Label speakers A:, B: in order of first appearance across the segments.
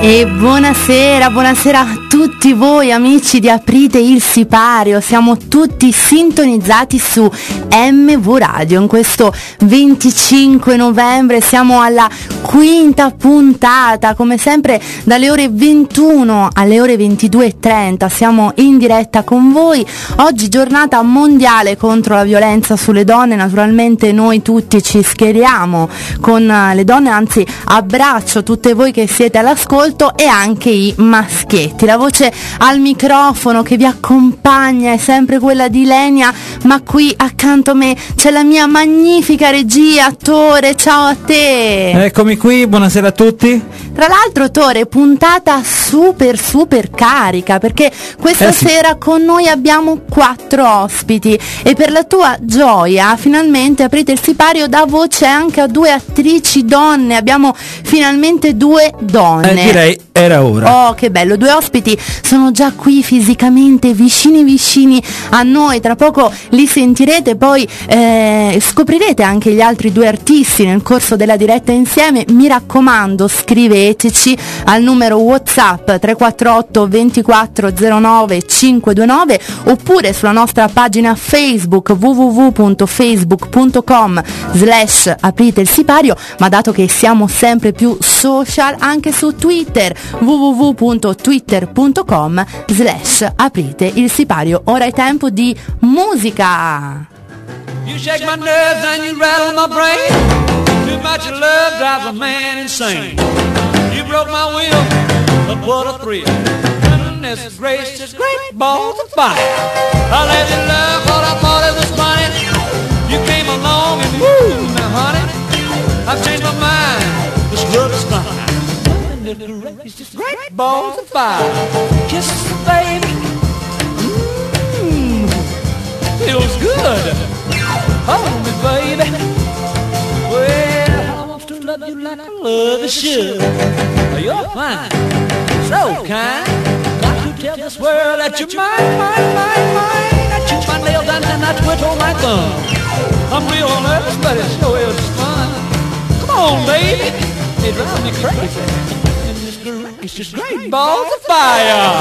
A: E buonasera a tutti voi amici di Aprite il Sipario, siamo tutti sintonizzati su MV Radio in questo 25 novembre, siamo alla quinta puntata, come sempre dalle ore 21 alle ore 22:30 siamo in diretta con voi. Oggi giornata mondiale contro la violenza sulle donne, naturalmente noi tutti ci schieriamo con le donne, anzi abbraccio tutte voi che siete all'ascolto e anche i maschietti. La voce al microfono che vi accompagna è sempre quella di Lenia, ma qui accanto a me c'è la mia magnifica regia, Tore, ciao a te.
B: Eccomi qui, buonasera a tutti.
A: Tra l'altro, Tore, puntata super carica, perché questa sera con noi abbiamo 4 ospiti e per la tua gioia finalmente Aprite il Sipario dà voce anche a 2 attrici donne, abbiamo finalmente 2 donne.
B: Direi era ora.
A: Oh, che bello, 2 ospiti sono già qui fisicamente vicini a noi, tra poco li sentirete, poi scoprirete anche gli altri 2 artisti nel corso della diretta insieme. Mi raccomando, scriveteci al numero WhatsApp 348 2409 529 oppure sulla nostra pagina Facebook www.facebook.com/Aprite il Sipario, ma dato che siamo sempre più social, anche su Twitter www.twitter.com/Aprite il Sipario. Ora è tempo di musica.
C: You shake my nerves and you rattle my brain. Too much love drives a man insane. You broke my will, but what a thrill. Goodness gracious, great balls of fire. I let you love what I thought it was funny. You came along and woo, now honey, I've changed my mind. This love is fine. Goodness gracious, great balls of fire. Kiss baby, feels good. Hold me, baby. Well, I want to love you like I love you should. You're fine, so kind. Got to tell this world that you're mine. I chew my nails and then I twiddle my thumb. I'm real nervous, but it sure is fun. Come on, baby, it drives me crazy. And it's just great balls of fire.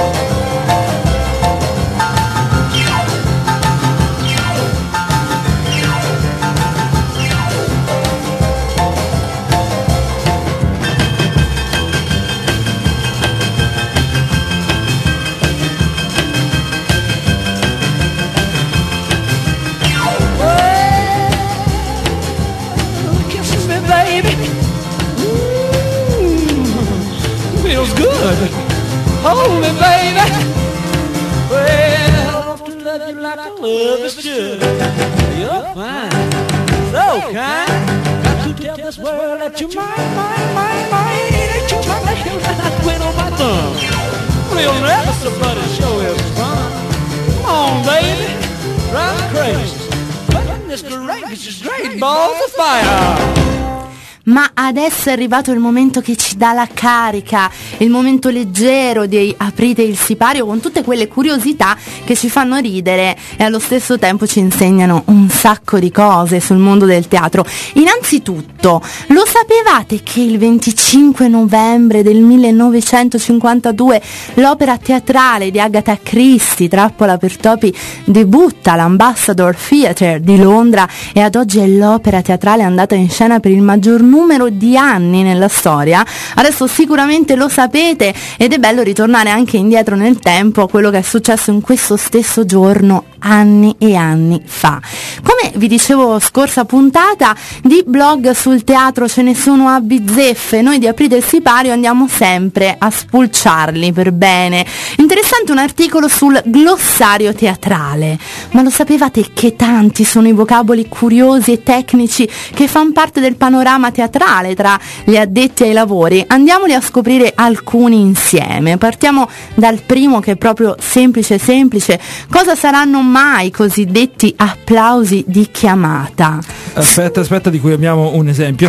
C: Good. Hold me, baby. Well, I want to love you like I love you should. You're fine, so kind. Got to tell this world that you're mine. Ain't you my nails and I twiddle my thumb. Real nervous, but it sure is fun. Come on, baby, drive me crazy. Goodness gracious, great balls of fire.
A: Ma adesso è arrivato il momento che ci dà la carica, il momento leggero di Aprite il Sipario, con tutte quelle curiosità che ci fanno ridere e allo stesso tempo ci insegnano un sacco di cose sul mondo del teatro. Innanzitutto, lo sapevate che il 25 novembre del 1952 l'opera teatrale di Agatha Christie, Trappola per topi, debutta all'Ambassador Theatre di Londra e ad oggi è l'opera teatrale andata in scena per il maggior numero di anni nella storia? Adesso sicuramente lo sapete ed è bello ritornare anche indietro nel tempo a quello che è successo in questo stesso giorno anni e anni fa. Come vi dicevo scorsa puntata, di blog sul teatro ce ne sono a bizzeffe, noi di Aprite il Sipario andiamo sempre a spulciarli per bene. Interessante un articolo sul glossario teatrale, ma lo sapevate che tanti sono i vocaboli curiosi e tecnici che fanno parte del panorama teatrale tra gli addetti ai lavori? Andiamoli a scoprire alcuni insieme. Partiamo dal primo, che è proprio semplice. Cosa saranno mai i cosiddetti applausi di chiamata?
B: Aspetta, di cui abbiamo un esempio.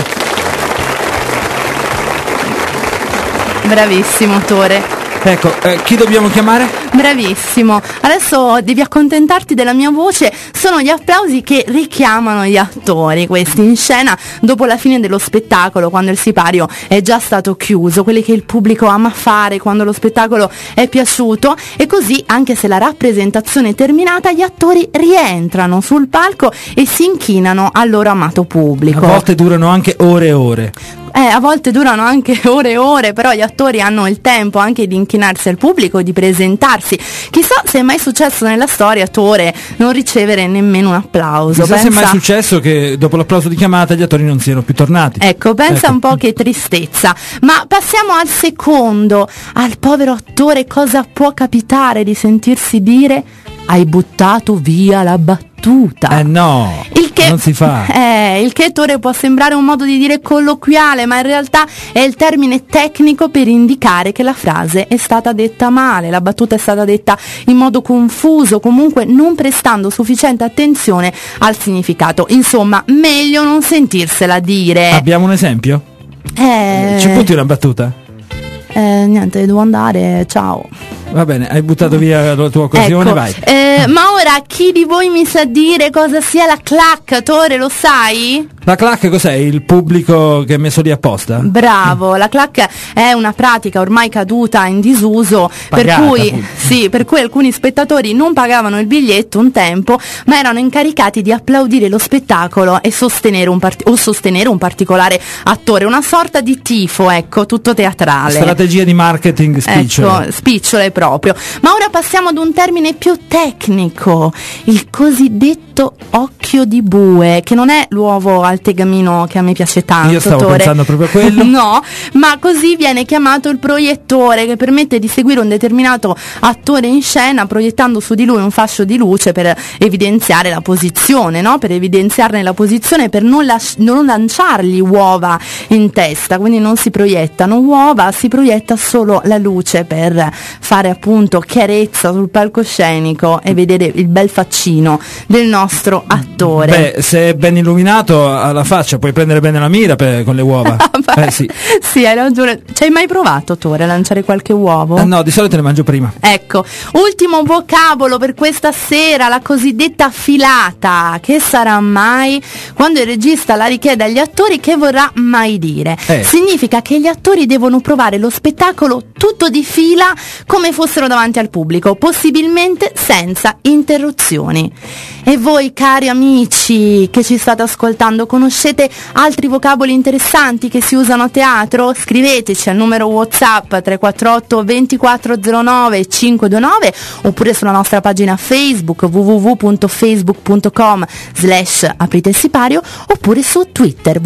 A: Bravissimo, Tore.
B: Ecco, chi dobbiamo chiamare?
A: Bravissimo, adesso devi accontentarti della mia voce. Sono gli applausi che richiamano gli attori, questi in scena dopo la fine dello spettacolo, quando il sipario è già stato chiuso, quelli che il pubblico ama fare quando lo spettacolo è piaciuto, e così, anche se la rappresentazione è terminata, gli attori rientrano sul palco e si inchinano al loro amato pubblico.
B: A volte durano anche ore e ore.
A: A volte durano anche ore e ore, però gli attori hanno il tempo anche di inchinarsi al pubblico, di presentarsi. Chissà se è mai successo nella storia, attore, non ricevere nemmeno un applauso.
B: Chissà se è mai successo che dopo l'applauso di chiamata gli attori non siano più tornati.
A: Ecco, pensa un po' che tristezza. Ma passiamo al secondo. Al povero attore cosa può capitare di sentirsi dire: hai buttato via la battuta?
B: No, non si fa.
A: Il che, attore, può sembrare un modo di dire colloquiale, ma in realtà è il termine tecnico per indicare che la frase è stata detta male, la battuta è stata detta in modo confuso, comunque non prestando sufficiente attenzione al significato. Insomma, meglio non sentirsela dire.
B: Abbiamo un esempio? Ci butti una battuta?
A: Niente, devo andare, ciao.
B: Va bene, hai buttato via la tua occasione,
A: ecco,
B: vai.
A: Ma ora chi di voi mi sa dire cosa sia la clac, attore, lo sai?
B: La clac cos'è? Il pubblico che è messo lì apposta?
A: Bravo, la clac è una pratica ormai caduta, in disuso,
B: Pagata,
A: per cui alcuni spettatori non pagavano il biglietto un tempo, ma erano incaricati di applaudire lo spettacolo e sostenere un particolare attore, una sorta di tifo, ecco, tutto teatrale.
B: Strategia di marketing spicciole.
A: Ecco, spicciole proprio. Ma ora passiamo ad un termine più tecnico, il cosiddetto occhio di bue, che non è l'uovo al tegamino che a me piace tanto.
B: Io stavo pensando proprio a quello.
A: No, ma così viene chiamato il proiettore, che permette di seguire un determinato attore in scena proiettando su di lui un fascio di luce per evidenziare la posizione, no? Per evidenziarne la posizione, per non lanciargli uova in testa, quindi non si proiettano uova, si proietta solo la luce per fare appunto chiarezza sul palcoscenico e vedere il bel faccino del nostro attore.
B: Beh, se è ben illuminato alla faccia puoi prendere bene la mira con le uova. Sì.
A: Sì, hai ragione. Ci hai mai provato, attore, a lanciare qualche uovo?
B: No, di solito le mangio prima.
A: Ecco, ultimo vocabolo per questa sera, la cosiddetta filata. Che sarà mai? Quando il regista la richiede agli attori, che vorrà mai dire? Significa che gli attori devono provare lo spettacolo tutto di fila, come fossero davanti al pubblico, possibilmente senza interruzioni. E voi, cari amici che ci state ascoltando, conoscete altri vocaboli interessanti che si usano a teatro? Scriveteci al numero WhatsApp 348 2409 529 oppure sulla nostra pagina Facebook www.facebook.com/aprite il sipario oppure su Twitter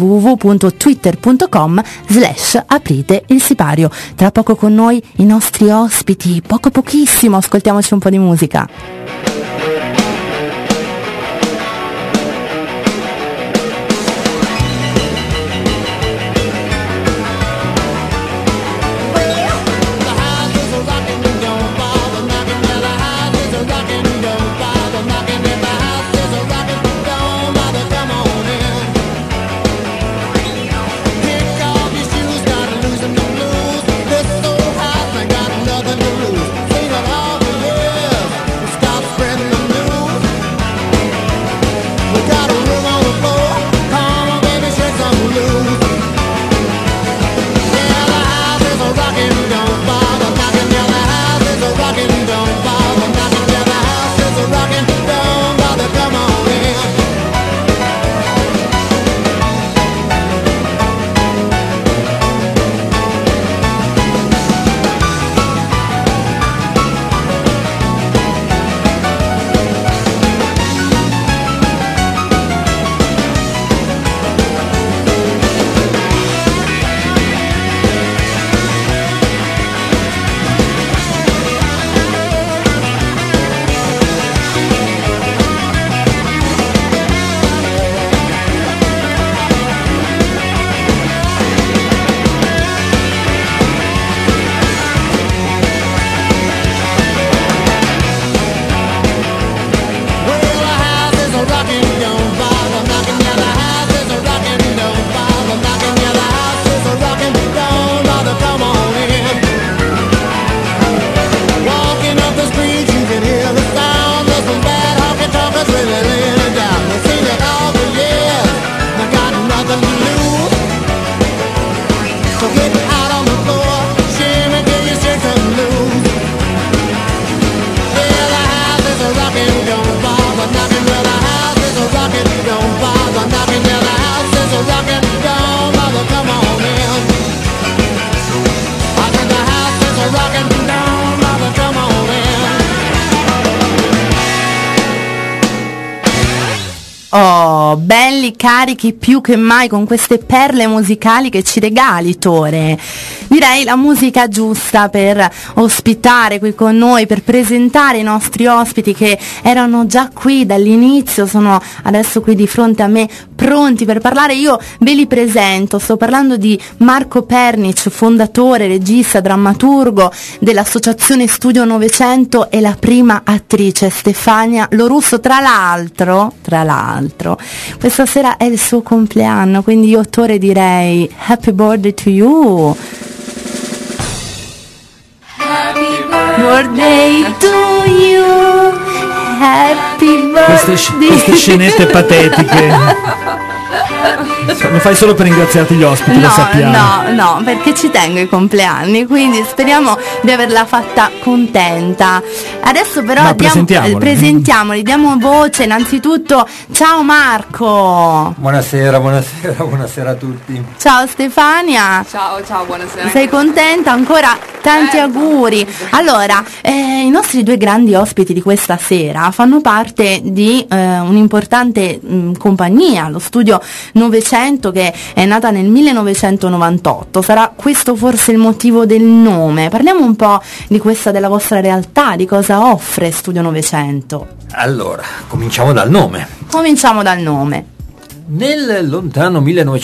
A: www.twitter.com/aprite il sipario. Tra poco con noi i nostri ospiti, pochissimo, ascoltiamoci un po' di musica.
D: Stop spreading.
A: Oh, belli, carichi più che mai con queste perle musicali che ci regali, Tore. Direi la musica giusta per ospitare qui con noi, per presentare i nostri ospiti che erano già qui dall'inizio, sono adesso qui di fronte a me pronti per parlare. Io ve li presento, sto parlando di Marco Pernic, fondatore, regista, drammaturgo dell'Associazione Studio Novecento, e la prima attrice Stefania Lorusso. Tra l'altro, questa sera è il suo compleanno, quindi io, Tore, direi happy birthday to you. Happy birthday to you. Happy birthday.
B: Queste scenette patetiche. Lo fai solo per ringraziarti gli ospiti, lo sappiamo.
A: No, perché ci tengo ai compleanni, quindi speriamo di averla fatta contenta. Adesso però presentiamoli, diamo voce. Innanzitutto, ciao Marco.
D: Buonasera a tutti.
A: Ciao Stefania.
E: Ciao, buonasera.
A: Sei contenta? Ancora tanti auguri. Allora, i nostri due grandi ospiti di questa sera fanno parte di un'importante compagnia, lo Studio Novecento, che è nata nel 1998. Sarà questo forse il motivo del nome. Parliamo un po' di questa, della vostra realtà, di cosa offre Studio Novecento.
D: Allora, cominciamo dal nome. Nel lontano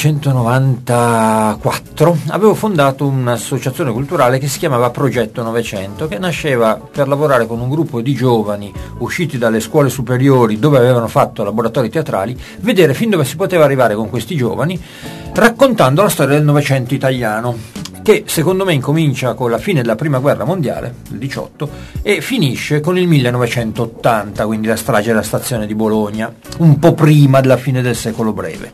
D: 1994 avevo fondato un'associazione culturale che si chiamava Progetto Novecento, che nasceva per lavorare con un gruppo di giovani usciti dalle scuole superiori dove avevano fatto laboratori teatrali, vedere fin dove si poteva arrivare con questi giovani, raccontando la storia del Novecento italiano, che secondo me incomincia con la fine della Prima Guerra Mondiale, il 18, e finisce con il 1980, quindi la strage della stazione di Bologna, un po' prima della fine del secolo breve.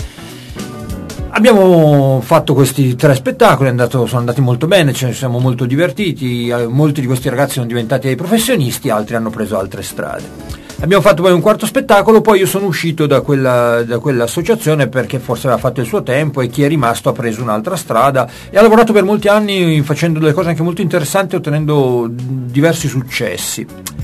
D: Abbiamo fatto questi 3 spettacoli, sono andati molto bene, ci siamo molto divertiti, molti di questi ragazzi sono diventati dei professionisti, altri hanno preso altre strade. Abbiamo fatto poi un 4º spettacolo, poi io sono uscito da quell'associazione perché forse aveva fatto il suo tempo e chi è rimasto ha preso un'altra strada e ha lavorato per molti anni facendo delle cose anche molto interessanti, ottenendo diversi successi.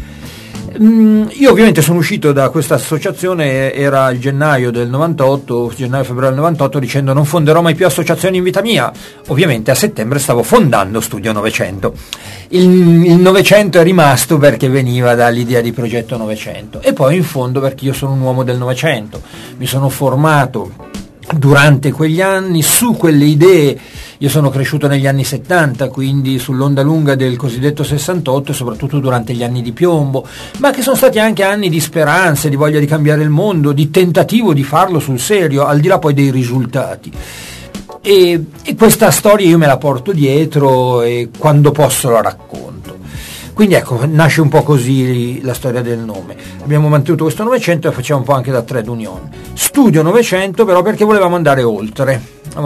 D: Io ovviamente sono uscito da questa associazione, era il gennaio-febbraio del 98, dicendo non fonderò mai più associazioni in vita mia. Ovviamente a settembre stavo fondando Studio Novecento. Il Novecento è rimasto perché veniva dall'idea di Progetto Novecento, e poi in fondo perché io sono un uomo del Novecento, mi sono formato durante quegli anni su quelle idee. Io sono cresciuto negli anni 70, quindi sull'onda lunga del cosiddetto 68 e soprattutto durante gli anni di piombo, ma che sono stati anche anni di speranze, di voglia di cambiare il mondo, di tentativo di farlo sul serio, al di là poi dei risultati. E questa storia io me la porto dietro e quando posso la racconto. Quindi ecco, nasce un po' così la storia del nome. Abbiamo mantenuto questo Novecento e facciamo un po' anche da trade union. Studio Novecento però perché volevamo andare oltre.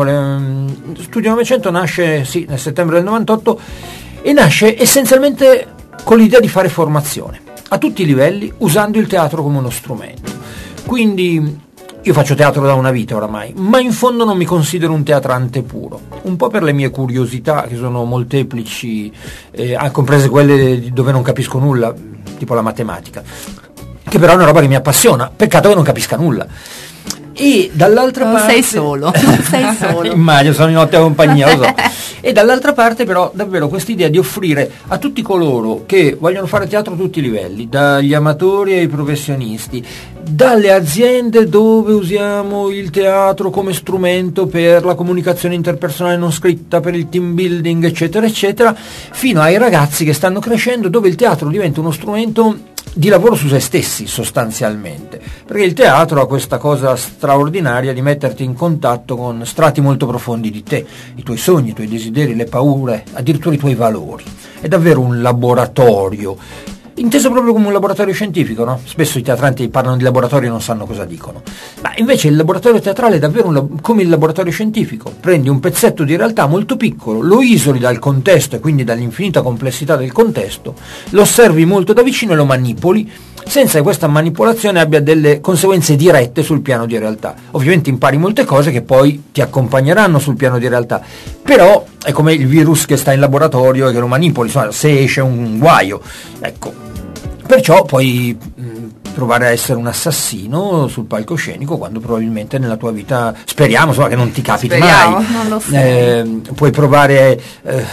D: Studio Novecento nasce nel settembre del 98 e nasce essenzialmente con l'idea di fare formazione a tutti i livelli usando il teatro come uno strumento. Quindi io faccio teatro da una vita oramai, ma in fondo non mi considero un teatrante puro, un po' per le mie curiosità che sono molteplici, comprese quelle dove non capisco nulla, tipo la matematica, che però è una roba che mi appassiona, peccato che non capisca nulla. E dall'altra parte
A: sei solo
D: immagino, sono in ottima compagnia, lo so. E dall'altra parte però davvero quest'idea di offrire a tutti coloro che vogliono fare teatro a tutti i livelli, dagli amatori ai professionisti, dalle aziende dove usiamo il teatro come strumento per la comunicazione interpersonale non scritta, per il team building eccetera eccetera, fino ai ragazzi che stanno crescendo, dove il teatro diventa uno strumento di lavoro su se stessi sostanzialmente, perché il teatro ha questa cosa straordinaria di metterti in contatto con strati molto profondi di te, i tuoi sogni, i tuoi desideri, le paure, addirittura i tuoi valori. È davvero un laboratorio, inteso proprio come un laboratorio scientifico, no? Spesso i teatranti parlano di laboratorio e non sanno cosa dicono, ma invece il laboratorio teatrale è davvero come il laboratorio scientifico. Prendi un pezzetto di realtà molto piccolo, lo isoli dal contesto e quindi dall'infinita complessità del contesto, lo osservi molto da vicino e lo manipoli, senza che questa manipolazione abbia delle conseguenze dirette sul piano di realtà. Ovviamente impari molte cose che poi ti accompagneranno sul piano di realtà, però è come il virus che sta in laboratorio e che lo manipoli, insomma, se esce un guaio, ecco. Perciò poi provare a essere un assassino sul palcoscenico quando probabilmente nella tua vita, speriamo insomma, che non ti capiti mai.
A: Non lo so.
D: Puoi provare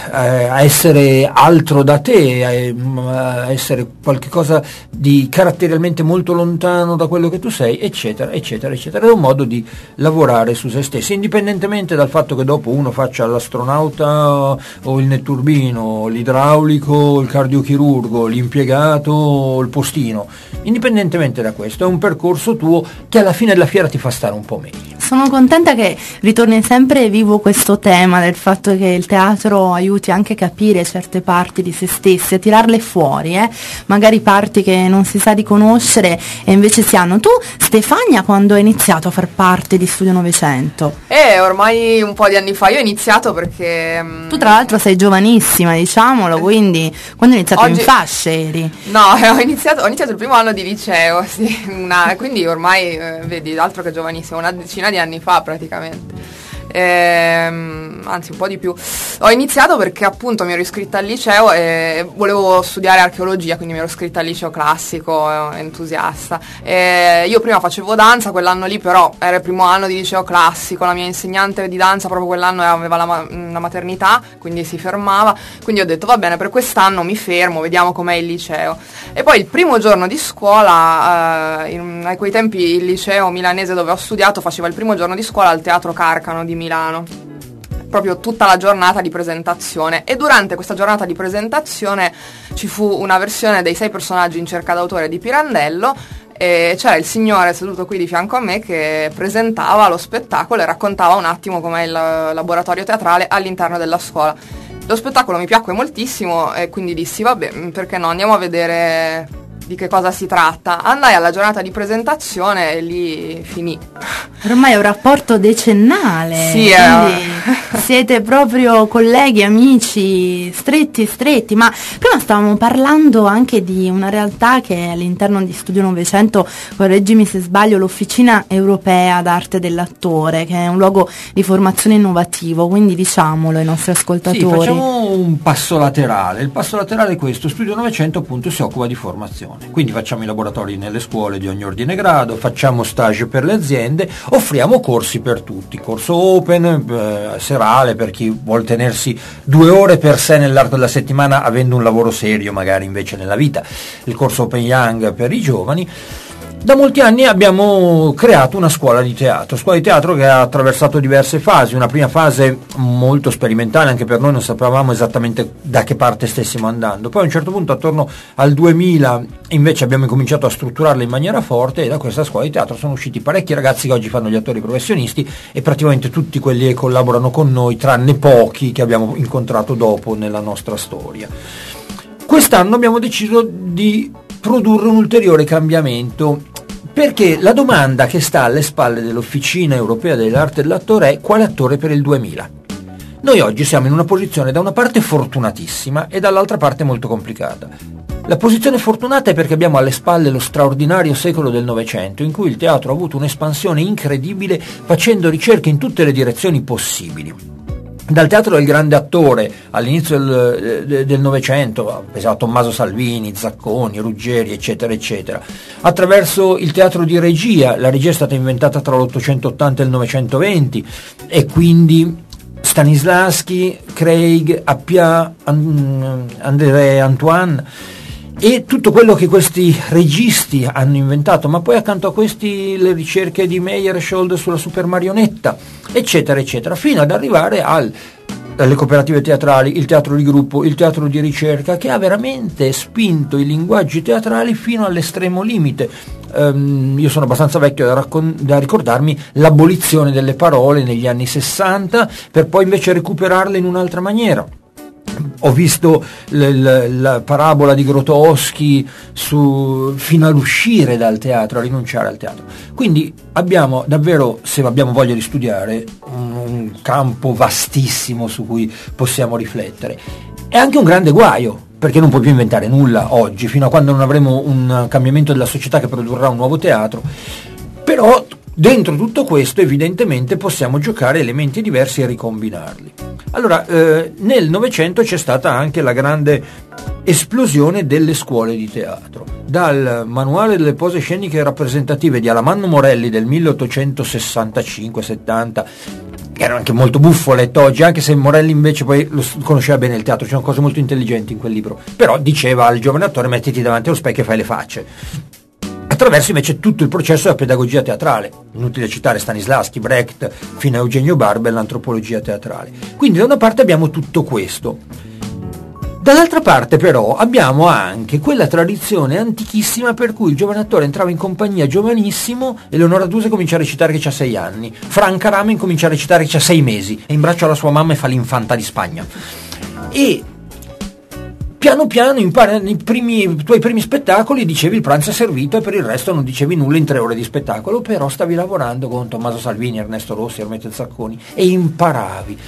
D: a essere altro da te, a essere qualcosa di caratterialmente molto lontano da quello che tu sei, eccetera, eccetera, eccetera. È un modo di lavorare su se stessi, indipendentemente dal fatto che dopo uno faccia l'astronauta o il netturbino, l'idraulico, il cardiochirurgo, l'impiegato o il postino. Indipendentemente da questo, è un percorso tuo che alla fine della fiera ti fa stare un po' meglio.
A: Sono contenta che ritorni sempre vivo questo tema del fatto che il teatro aiuti anche a capire certe parti di se stessi, a tirarle fuori, magari parti che non si sa riconoscere e invece si hanno. Tu, Stefania, quando hai iniziato a far parte di Studio 900?
E: Ormai un po' di anni fa. Io ho iniziato perché...
A: Tu tra l'altro sei giovanissima, diciamolo, quindi quando hai iniziato in fasce eri?
E: No, ho iniziato il primo anno di liceo, sì, quindi ormai, vedi, altro che giovanissimo, una decina di anni fa praticamente. Anzi un po' di più. Ho iniziato perché appunto mi ero iscritta al liceo e volevo studiare archeologia, quindi mi ero iscritta al liceo classico, entusiasta. Io prima facevo danza, quell'anno lì però era il primo anno di liceo classico, la mia insegnante di danza proprio quell'anno aveva la maternità, quindi si fermava, quindi ho detto va bene, per quest'anno mi fermo, vediamo com'è il liceo. E poi il primo giorno di scuola, a quei tempi il liceo milanese dove ho studiato faceva il primo giorno di scuola al Teatro Carcano di Milano, proprio tutta la giornata di presentazione, e durante questa giornata di presentazione ci fu una versione dei 6 personaggi in cerca d'autore di Pirandello e c'era il signore seduto qui di fianco a me che presentava lo spettacolo e raccontava un attimo com'è il laboratorio teatrale all'interno della scuola. Lo spettacolo mi piacque moltissimo e quindi dissi vabbè, perché no, andiamo a vedere di che cosa si tratta. Andai alla giornata di presentazione e lì finì.
A: Ormai è un rapporto decennale,
E: sì,
A: quindi siete proprio colleghi, amici, stretti, ma prima stavamo parlando anche di una realtà che è all'interno di Studio 900, correggimi se sbaglio, l'Officina Europea d'Arte dell'Attore, che è un luogo di formazione innovativo, quindi diciamolo ai nostri ascoltatori.
D: Sì, facciamo un passo laterale. Il passo laterale è questo: Studio 900 appunto si occupa di formazione. Quindi facciamo i laboratori nelle scuole di ogni ordine e grado, facciamo stage per le aziende, offriamo corsi per tutti, corso open, serale per chi vuol tenersi 2 ore per sé nell'arco della settimana avendo un lavoro serio magari invece nella vita, il corso Open Young per i giovani. Da molti anni abbiamo creato una scuola di teatro che ha attraversato diverse fasi. Una prima fase molto sperimentale, anche per noi non sapevamo esattamente da che parte stessimo andando. Poi a un certo punto, attorno al 2000, invece abbiamo cominciato a strutturarla in maniera forte e da questa scuola di teatro sono usciti parecchi ragazzi che oggi fanno gli attori professionisti e praticamente tutti quelli che collaborano con noi, tranne pochi che abbiamo incontrato dopo nella nostra storia. Quest'anno abbiamo deciso di produrre un ulteriore cambiamento, perché la domanda che sta alle spalle dell'Officina Europea dell'Arte dell'Attore è: quale attore per il 2000? Noi oggi siamo in una posizione da una parte fortunatissima e dall'altra parte molto complicata. La posizione fortunata è perché abbiamo alle spalle lo straordinario secolo del Novecento, in cui il teatro ha avuto un'espansione incredibile facendo ricerche in tutte le direzioni possibili. Dal teatro del grande attore all'inizio del Novecento, pensavo a Tommaso Salvini, Zacconi, Ruggeri, eccetera, eccetera, attraverso il teatro di regia. La regia è stata inventata tra l'880 e il 920 e quindi Stanislavski, Craig, Appia, André Antoine e tutto quello che questi registi hanno inventato, ma poi accanto a questi le ricerche di Meyerhold sulla super marionetta, eccetera eccetera, fino ad arrivare alle cooperative teatrali, il teatro di gruppo, il teatro di ricerca, che ha veramente spinto i linguaggi teatrali fino all'estremo limite. Io sono abbastanza vecchio da ricordarmi l'abolizione delle parole negli anni 60 per poi invece recuperarle in un'altra maniera. Ho visto la parabola di Grotowski fino all'uscire dal teatro, a rinunciare al teatro. Quindi abbiamo davvero, se abbiamo voglia di studiare, un campo vastissimo su cui possiamo riflettere. È anche un grande guaio, perché non puoi più inventare nulla oggi, fino a quando non avremo un cambiamento della società che produrrà un nuovo teatro. Però Dentro tutto questo evidentemente possiamo giocare elementi diversi e ricombinarli. Allora, nel Novecento c'è stata anche la grande esplosione delle scuole di teatro. Dal manuale delle pose sceniche rappresentative di Alamanno Morelli del 1865-70, che era anche molto buffo letto oggi, anche se Morelli invece poi conosceva bene il teatro, c'erano cose molto intelligenti in quel libro, però diceva al giovane attore: mettiti davanti allo specchio e fai le facce. Attraverso invece tutto il processo della pedagogia teatrale, inutile citare Stanislavski, Brecht, fino a Eugenio Barba e l'antropologia teatrale. Quindi da una parte abbiamo tutto questo, dall'altra parte però abbiamo anche quella tradizione antichissima per cui il giovane attore entrava in compagnia giovanissimo, Eleonora Duse comincia a recitare che c'ha 6 anni, Franca Ramen comincia a recitare che c'ha 6 mesi, è in braccio alla sua mamma e fa l'infanta di Spagna. E piano piano impara, nei tuoi primi spettacoli dicevi il pranzo è servito e per il resto non dicevi nulla in 3 ore di spettacolo, però stavi lavorando con Tommaso Salvini, Ernesto Rossi, Ermete Zacconi e imparavi.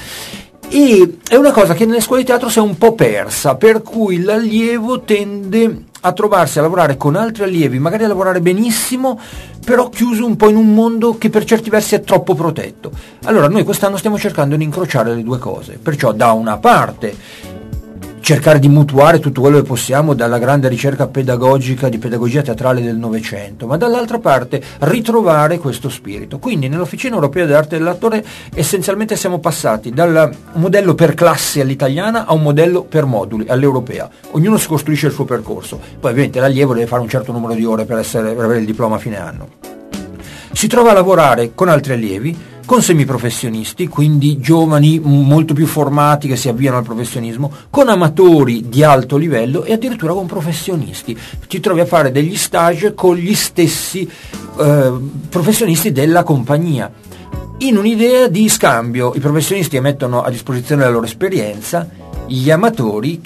D: E è una cosa che nelle scuole di teatro si è un po' persa, per cui l'allievo tende a trovarsi a lavorare con altri allievi, magari a lavorare benissimo, però chiuso un po' in un mondo che per certi versi è troppo protetto. Allora noi quest'anno stiamo cercando di incrociare le due cose, perciò da una parte cercare di mutuare tutto quello che possiamo dalla grande ricerca pedagogica di pedagogia teatrale del Novecento, ma dall'altra parte ritrovare questo spirito. Quindi nell'Officina Europea dell'Arte dell'Attore essenzialmente siamo passati dal modello per classi all'italiana a un modello per moduli all'europea. Ognuno si costruisce il suo percorso, poi ovviamente l'allievo deve fare un certo numero di ore per avere il diploma a fine anno. Si trova a lavorare con altri allievi, con semiprofessionisti, quindi giovani molto più formati che si avviano al professionismo, con amatori di alto livello e addirittura con professionisti. Ci trovi a fare degli stage con gli stessi professionisti della compagnia, in un'idea di scambio. I professionisti che mettono a disposizione la loro esperienza, gli amatori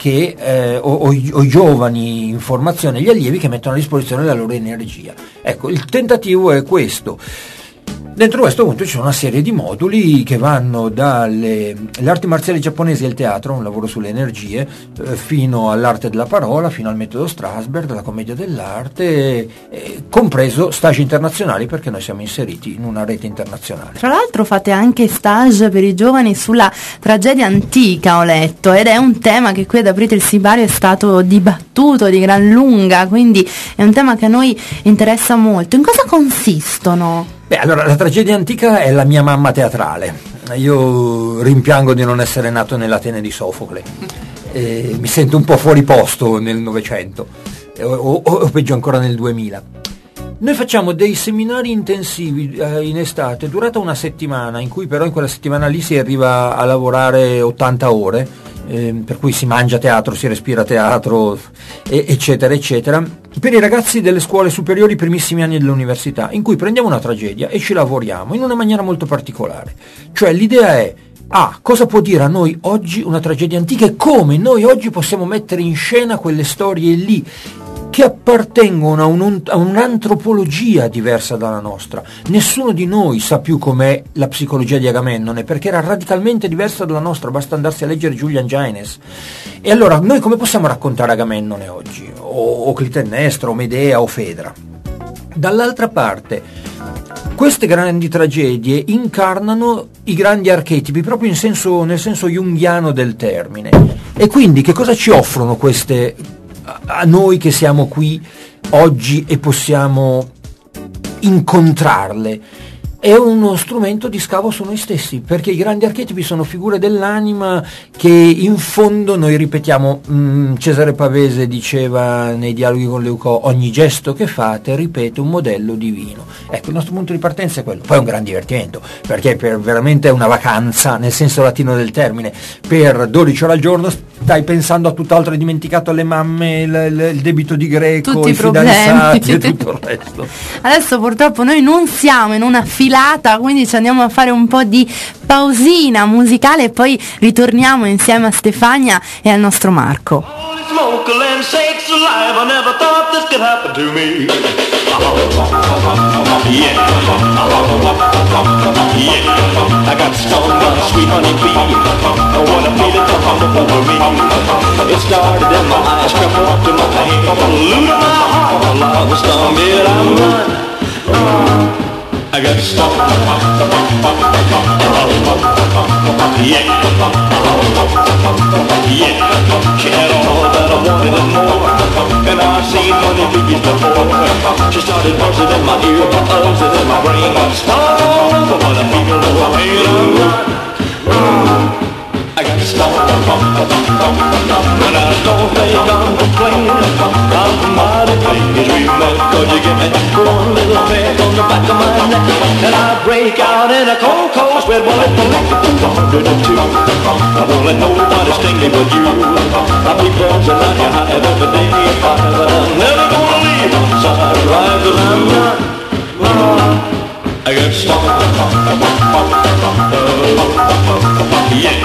D: o i giovani in formazione, gli allievi che mettono a disposizione la loro energia. Ecco, il tentativo è questo. Dentro questo appunto ci sono una serie di moduli che vanno dalle arti marziali giapponesi e il teatro, un lavoro sulle energie, fino all'arte della parola, fino al metodo Strasberg, alla commedia dell'arte, compreso stage internazionali, perché noi siamo inseriti in una rete internazionale.
A: Tra l'altro fate anche stage per i giovani sulla tragedia antica, ho letto, ed è un tema che qui ad Aprite il Sipario è stato dibattuto di gran lunga, quindi è un tema che a noi interessa molto. In cosa consistono?
D: Allora, la tragedia antica è la mia mamma teatrale. Io rimpiango di non essere nato nell'Atene di Sofocle. Mi sento un po' fuori posto nel Novecento, o peggio ancora nel 2000. Noi facciamo dei seminari intensivi in estate, durata una settimana, in cui però in quella settimana lì si arriva a lavorare 80 ore, per cui si mangia teatro, si respira teatro, eccetera, eccetera, per i ragazzi delle scuole superiori, primissimi anni dell'università, in cui prendiamo una tragedia e ci lavoriamo in una maniera molto particolare. Cioè l'idea è: cosa può dire a noi oggi una tragedia antica e come noi oggi possiamo mettere in scena quelle storie lì, che appartengono a un'antropologia diversa dalla nostra. Nessuno di noi sa più com'è la psicologia di Agamennone, perché era radicalmente diversa dalla nostra, basta andarsi a leggere Julian Jaynes. E allora noi come possiamo raccontare Agamennone oggi? O Clitennestra, o Medea, o Fedra? Dall'altra parte, queste grandi tragedie incarnano i grandi archetipi, proprio nel senso junghiano del termine. E quindi che cosa ci offrono queste a noi che siamo qui oggi e possiamo incontrarle? È uno strumento di scavo su noi stessi, perché i grandi archetipi sono figure dell'anima che in fondo noi ripetiamo. Cesare Pavese diceva nei dialoghi con Leucò: ogni gesto che fate ripete un modello divino. Ecco, il nostro punto di partenza è quello. Poi è un gran divertimento, perché veramente è una vacanza nel senso latino del termine. Per 12 ore al giorno stai pensando a tutt'altro, hai dimenticato le mamme, il debito di greco,
A: tutti
D: i fidanzati e tutto il resto.
A: Adesso purtroppo noi non siamo in una filata, quindi ci andiamo a fare un po' di pausina musicale e poi ritorniamo insieme a Stefania e al nostro Marco.
C: I got stuck. Yeah. Yeah. She had all that I wanted and more. And I've seen money figures before. She started buzzing in my ear, buzzing in my brain. Stop, but when I feel the pain, I got stuck. And I don't think I'm complaining. I'm mighty pleased, remember, 'cause you give me one little peck on the back of my neck, and I break out in a cold, cold sweat. Well, it's the 102. I won't let nobody sting me but you. I'll be buzzing on your high every day, but I'm never gonna leave on sunrise, 'cause I'm not. I got stuck. Yeah.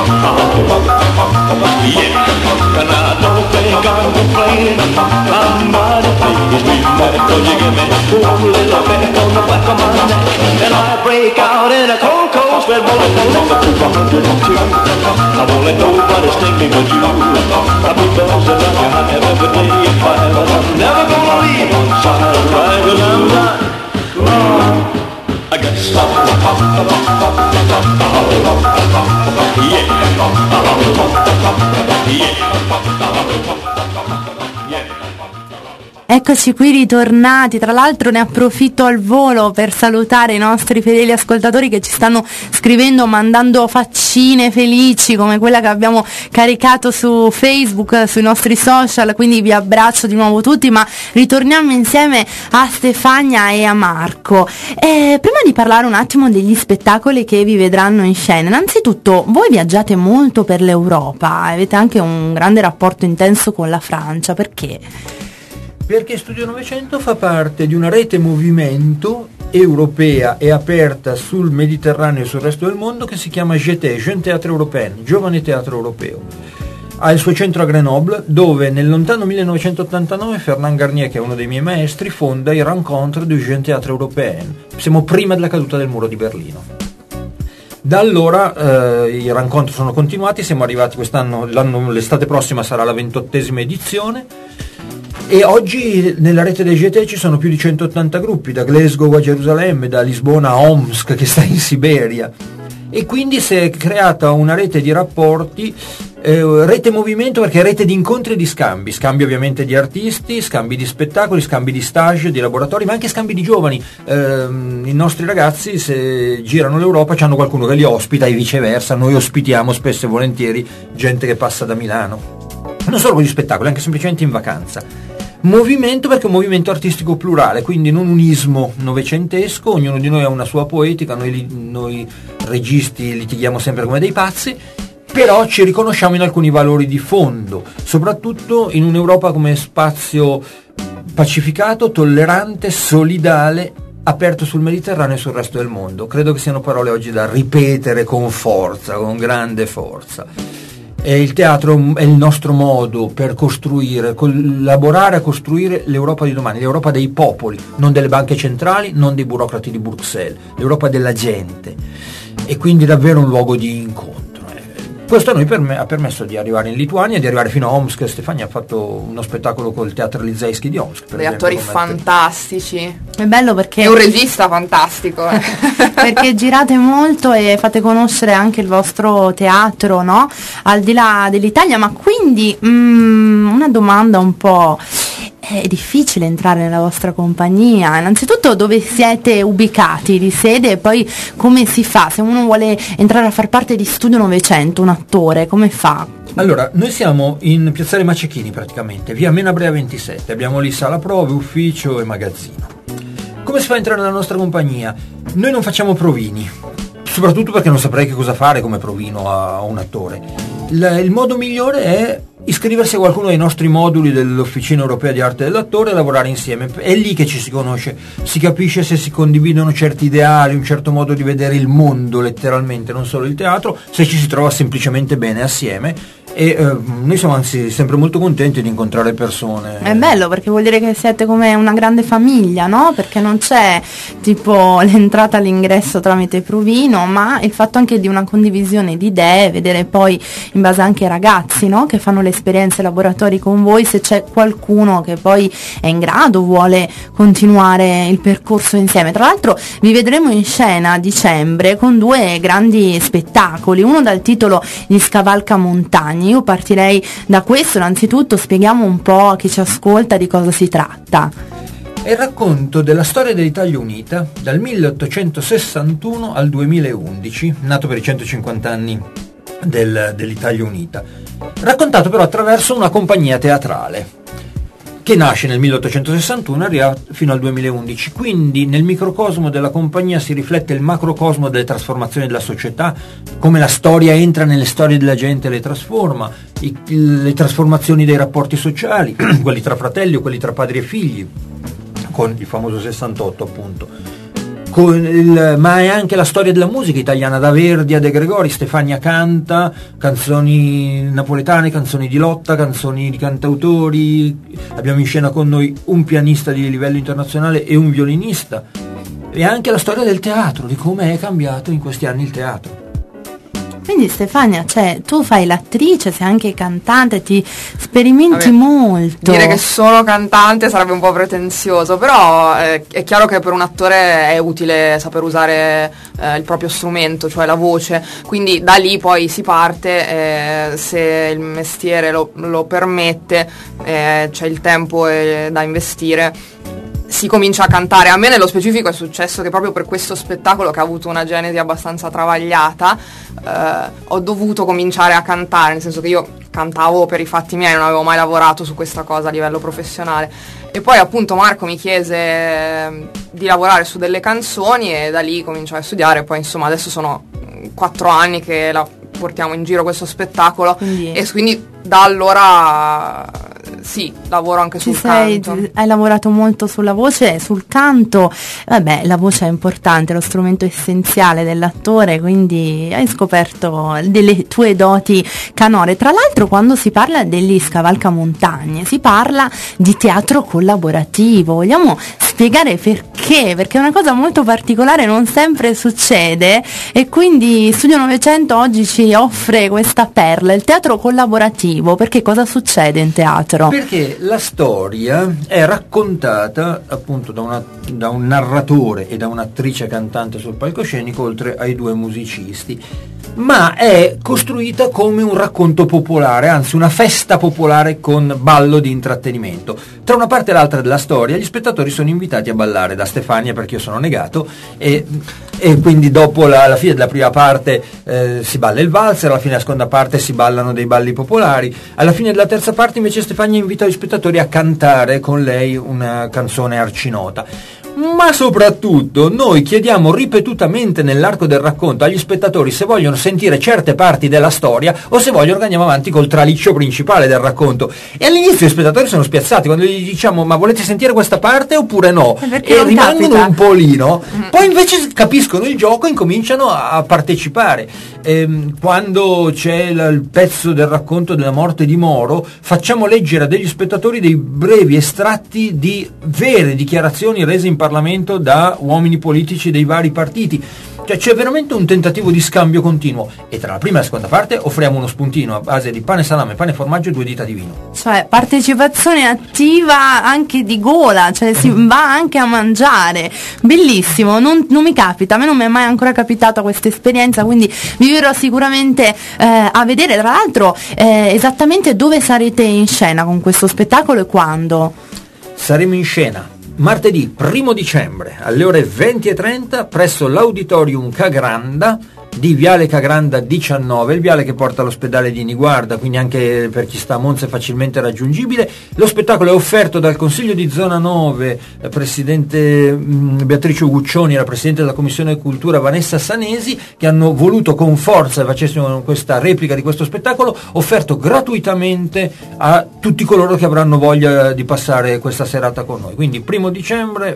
C: Yeah. And I don't think I'm complaining. I'm mighty pleased, remember, 'cause you give me one little peck on the back of my neck, and I break out in a cold, cold sweat. Well, it's the number 202. I won't let nobody sting me but you. I'll be buzzing like you have every day at 5, but I'm never gonna leave on sunrise, 'cause I'm not. I got stuck.
A: Eccoci qui ritornati, tra l'altro ne approfitto al volo per salutare i nostri fedeli ascoltatori che ci stanno scrivendo, mandando faccine felici come quella che abbiamo caricato su Facebook, sui nostri social, quindi vi abbraccio di nuovo tutti, ma ritorniamo insieme a Stefania e a Marco. Prima di parlare un attimo degli spettacoli che vi vedranno in scena, innanzitutto voi viaggiate molto per l'Europa, avete anche un grande rapporto intenso con la Francia, perché?
D: Perché Studio 900 fa parte di una rete movimento europea e aperta sul Mediterraneo e sul resto del mondo che si chiama GT, Jeune Théâtre Européen, Giovane Teatro Europeo. Ha il suo centro a Grenoble, dove nel lontano 1989 Fernand Garnier, che è uno dei miei maestri, fonda il Rencontre du Jeune Théâtre Européen. Siamo prima della caduta del muro di Berlino. Da allora i Rencontre sono continuati, siamo arrivati quest'anno, l'estate prossima sarà la 28esima edizione. E oggi nella rete dei GT ci sono più di 180 gruppi, da Glasgow a Gerusalemme, da Lisbona a Omsk, che sta in Siberia, e quindi si è creata una rete di rapporti, rete movimento, perché è rete di incontri e di scambi ovviamente di artisti, scambi di spettacoli, scambi di stage, di laboratori, ma anche scambi di giovani. I nostri ragazzi, se girano l'Europa, hanno qualcuno che li ospita e viceversa, noi ospitiamo spesso e volentieri gente che passa da Milano, non solo con gli spettacoli, anche semplicemente in vacanza. Movimento perché è un movimento artistico plurale, quindi non un ismo novecentesco, ognuno di noi ha una sua poetica, noi registi litighiamo sempre come dei pazzi, però ci riconosciamo in alcuni valori di fondo, soprattutto in un'Europa come spazio pacificato, tollerante, solidale, aperto sul Mediterraneo e sul resto del mondo. Credo che siano parole oggi da ripetere con forza, con grande forza. Il teatro è il nostro modo per costruire, collaborare a costruire l'Europa di domani, l'Europa dei popoli, non delle banche centrali, non dei burocrati di Bruxelles, l'Europa della gente, e quindi davvero un luogo di incontro. Questo a noi ha permesso di arrivare in Lituania, di arrivare fino a Omsk. Stefania ha fatto uno spettacolo col Teatro Lizejski di Omsk.
E: Degli attori fantastici.
A: È bello perché
E: è un regista fantastico.
A: Perché girate molto e fate conoscere anche il vostro teatro, no? Al di là dell'Italia, ma quindi una domanda un po'. È difficile entrare nella vostra compagnia. Innanzitutto dove siete ubicati di sede e poi come si fa? Se uno vuole entrare a far parte di Studio 900, un attore, come fa?
D: Allora, noi siamo in Piazzale Macechini praticamente, via Menabrea 27, abbiamo lì sala prove, ufficio e magazzino. Come si fa a entrare nella nostra compagnia? Noi non facciamo provini, soprattutto perché non saprei che cosa fare come provino a un attore. Il modo migliore è iscriversi a qualcuno dei nostri moduli dell'Officina Europea di Arte dell'Attore e lavorare insieme. È lì che ci si conosce, si capisce se si condividono certi ideali, un certo modo di vedere il mondo letteralmente, non solo il teatro, se ci si trova semplicemente bene assieme. E noi siamo anzi sempre molto contenti di incontrare persone.
A: È bello perché vuol dire che siete come una grande famiglia, no? Perché non c'è tipo l'entrata all'ingresso tramite provino, ma il fatto anche di una condivisione di idee, vedere poi in base anche ai ragazzi, no? Che fanno le esperienze laboratori con voi, se c'è qualcuno che poi è in grado, vuole continuare il percorso insieme. Tra l'altro vi vedremo in scena a dicembre con 2 grandi spettacoli, uno dal titolo Gli Scavalcamontagne. Io partirei da questo, innanzitutto spieghiamo un po' a chi ci ascolta di cosa si tratta.
D: È il racconto della storia dell'Italia Unita dal 1861 al 2011, nato per i 150 anni dell'Italia Unita, raccontato però attraverso una compagnia teatrale che nasce nel 1861 e arriva fino al 2011. Quindi nel microcosmo della compagnia si riflette il macrocosmo delle trasformazioni della società, come la storia entra nelle storie della gente e le trasforma, le trasformazioni dei rapporti sociali, quelli tra fratelli o quelli tra padri e figli, con il famoso 68 appunto. Ma è anche la storia della musica italiana, da Verdi a De Gregori. Stefania canta canzoni napoletane, canzoni di lotta, canzoni di cantautori. Abbiamo in scena con noi un pianista di livello internazionale e un violinista. E anche la storia del teatro, di come è cambiato in questi anni il teatro.
A: Quindi Stefania, cioè, tu fai l'attrice, sei anche cantante, ti sperimenti molto.
E: Dire che sono cantante sarebbe un po' pretenzioso, però è chiaro che per un attore è utile saper usare il proprio strumento, cioè la voce, quindi da lì poi si parte, se il mestiere lo permette, c'è il tempo da investire, si comincia a cantare. A me nello specifico è successo che proprio per questo spettacolo, che ha avuto una genesi abbastanza travagliata, ho dovuto cominciare a cantare, nel senso che io cantavo per i fatti miei, non avevo mai lavorato su questa cosa a livello professionale, e poi appunto Marco mi chiese di lavorare su delle canzoni e da lì cominciai a studiare. Poi insomma adesso sono 4 anni che portiamo in giro questo spettacolo, e quindi da allora sì, lavoro anche sul canto.
A: Hai lavorato molto sulla voce e sul canto. Vabbè, la voce è importante, è lo strumento essenziale dell'attore, quindi hai scoperto delle tue doti canore. Tra l'altro, quando si parla degli Scavalcamontagne si parla di teatro collaborativo. Vogliamo spiegare perché? Perché è una cosa molto particolare, non sempre succede, e quindi Studio 900 oggi ci offre questa perla, il teatro collaborativo. Perché cosa succede in teatro?
D: Perché la storia è raccontata appunto da un narratore e da un'attrice cantante sul palcoscenico, oltre ai 2 musicisti, ma è costruita come un racconto popolare, anzi una festa popolare con ballo di intrattenimento. Tra una parte e l'altra della storia gli spettatori sono invitati a ballare, da Stefania, perché io sono negato, e quindi dopo la fine della prima parte si balla il valzer, alla fine della seconda parte si ballano dei balli popolari, alla fine della terza parte invece Stefania invita gli spettatori a cantare con lei una canzone arcinota. Ma soprattutto noi chiediamo ripetutamente nell'arco del racconto agli spettatori se vogliono sentire certe parti della storia o se vogliono che andiamo avanti col traliccio principale del racconto, e all'inizio gli spettatori sono spiazzati quando gli diciamo ma volete sentire questa parte oppure no, e rimangono un po' lì, no? Poi invece capiscono il gioco e incominciano a partecipare. Quando c'è il pezzo del racconto della morte di Moro, facciamo leggere a degli spettatori dei brevi estratti di vere dichiarazioni rese in Parlamento da uomini politici dei vari partiti. Cioè c'è veramente un tentativo di scambio continuo, e tra la prima e la seconda parte offriamo uno spuntino a base di pane salame, pane formaggio e 2 dita di vino.
A: Cioè partecipazione attiva anche di gola, cioè si va anche a mangiare. Bellissimo, non mi capita, a me non mi è mai ancora capitata questa esperienza, quindi vi verrò sicuramente a vedere. Tra l'altro esattamente dove sarete in scena con questo spettacolo e quando?
D: Saremo in scena martedì 1 dicembre alle ore 20:30 presso l'Auditorium Cagranda di Viale Cagranda 19, il viale che porta all'ospedale di Niguarda, quindi anche per chi sta a Monza è facilmente raggiungibile. Lo spettacolo è offerto dal Consiglio di Zona 9, la Presidente Beatrice Uguccioni e la Presidente della Commissione Cultura Vanessa Sanesi, che hanno voluto con forza che facessimo questa replica di questo spettacolo, offerto gratuitamente a tutti coloro che avranno voglia di passare questa serata con noi. Quindi 1 dicembre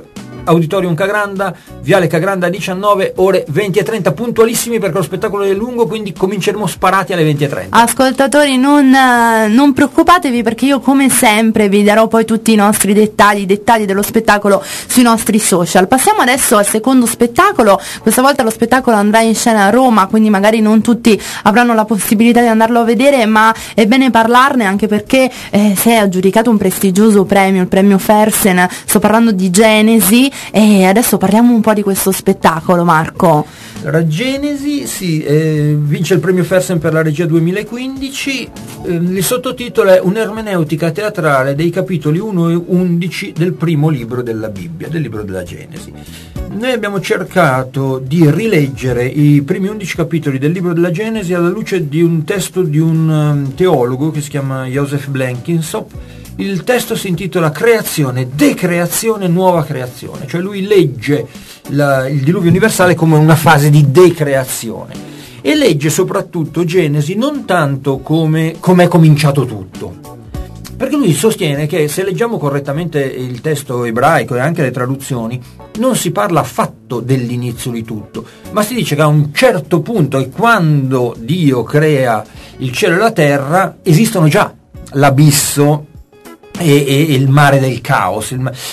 D: Auditorium Cagranda, Viale Cagranda 19, ore 20:30, puntualissimi perché lo spettacolo è lungo, quindi cominceremo sparati alle 20:30.
A: Ascoltatori, non preoccupatevi, perché io come sempre vi darò poi tutti i nostri dettagli dello spettacolo sui nostri social. Passiamo adesso al secondo spettacolo. Questa volta lo spettacolo andrà in scena a Roma, quindi magari non tutti avranno la possibilità di andarlo a vedere, ma è bene parlarne anche perché si è aggiudicato un prestigioso premio, il premio Fersen. Sto parlando di Genesi, e adesso parliamo un po' di questo spettacolo, Marco.
D: La Genesi vince il premio Fersen per la regia 2015. Il sottotitolo è Un'ermeneutica teatrale dei capitoli 1 e 11 del primo libro della Bibbia, del libro della Genesi. Noi abbiamo cercato di rileggere i primi 11 capitoli del libro della Genesi alla luce di un testo di un teologo che si chiama Joseph Blenkinsop. Il testo si intitola Creazione, decreazione, nuova creazione, cioè lui legge il diluvio universale come una fase di decreazione e legge soprattutto Genesi non tanto come è cominciato tutto, perché lui sostiene che se leggiamo correttamente il testo ebraico e anche le traduzioni non si parla affatto dell'inizio di tutto, ma si dice che a un certo punto, e quando Dio crea il cielo e la terra, esistono già l'abisso e il mare del caos.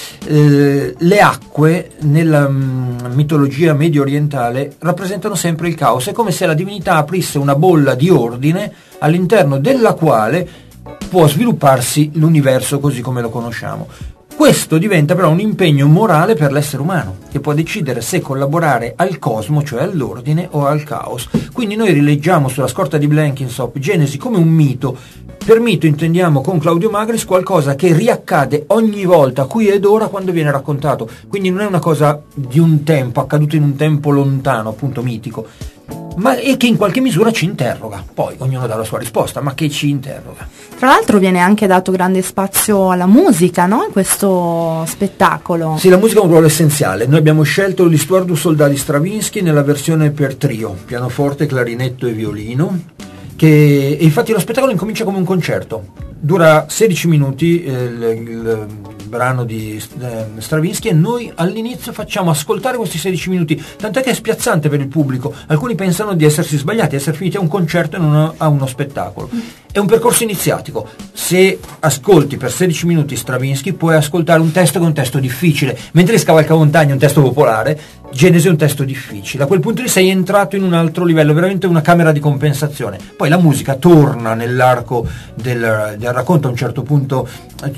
D: Le acque nella mitologia medio orientale rappresentano sempre il caos. È come se la divinità aprisse una bolla di ordine all'interno della quale può svilupparsi l'universo così come lo conosciamo. Questo diventa però un impegno morale per l'essere umano, che può decidere se collaborare al cosmo, cioè all'ordine, o al caos. Quindi noi rileggiamo sulla scorta di Blenkinsop Genesi come un mito. Per mito intendiamo con Claudio Magris qualcosa che riaccade ogni volta, qui ed ora, quando viene raccontato. Quindi non è una cosa di un tempo, accaduto in un tempo lontano, appunto mitico, ma e che in qualche misura ci interroga. Poi ognuno dà la sua risposta, ma che ci interroga.
A: Tra l'altro viene anche dato grande spazio alla musica, no? In questo spettacolo.
D: Sì, la musica ha un ruolo essenziale. Noi abbiamo scelto l'Histoire du soldat di Stravinsky nella versione per trio, pianoforte, clarinetto e violino, e infatti lo spettacolo incomincia come un concerto. Dura 16 minuti il brano di Stravinsky, e noi all'inizio facciamo ascoltare questi 16 minuti, tant'è che è spiazzante per il pubblico. Alcuni pensano di essersi sbagliati, di essere finiti a un concerto e non a uno spettacolo. È un percorso iniziatico. Se ascolti per 16 minuti Stravinsky puoi ascoltare un testo che è un testo difficile, mentre Scavalcamontagna è un testo popolare, Genesi è un testo difficile. A quel punto lì sei entrato in un altro livello, veramente una camera di compensazione. Poi la musica torna nell'arco del racconto. A un certo punto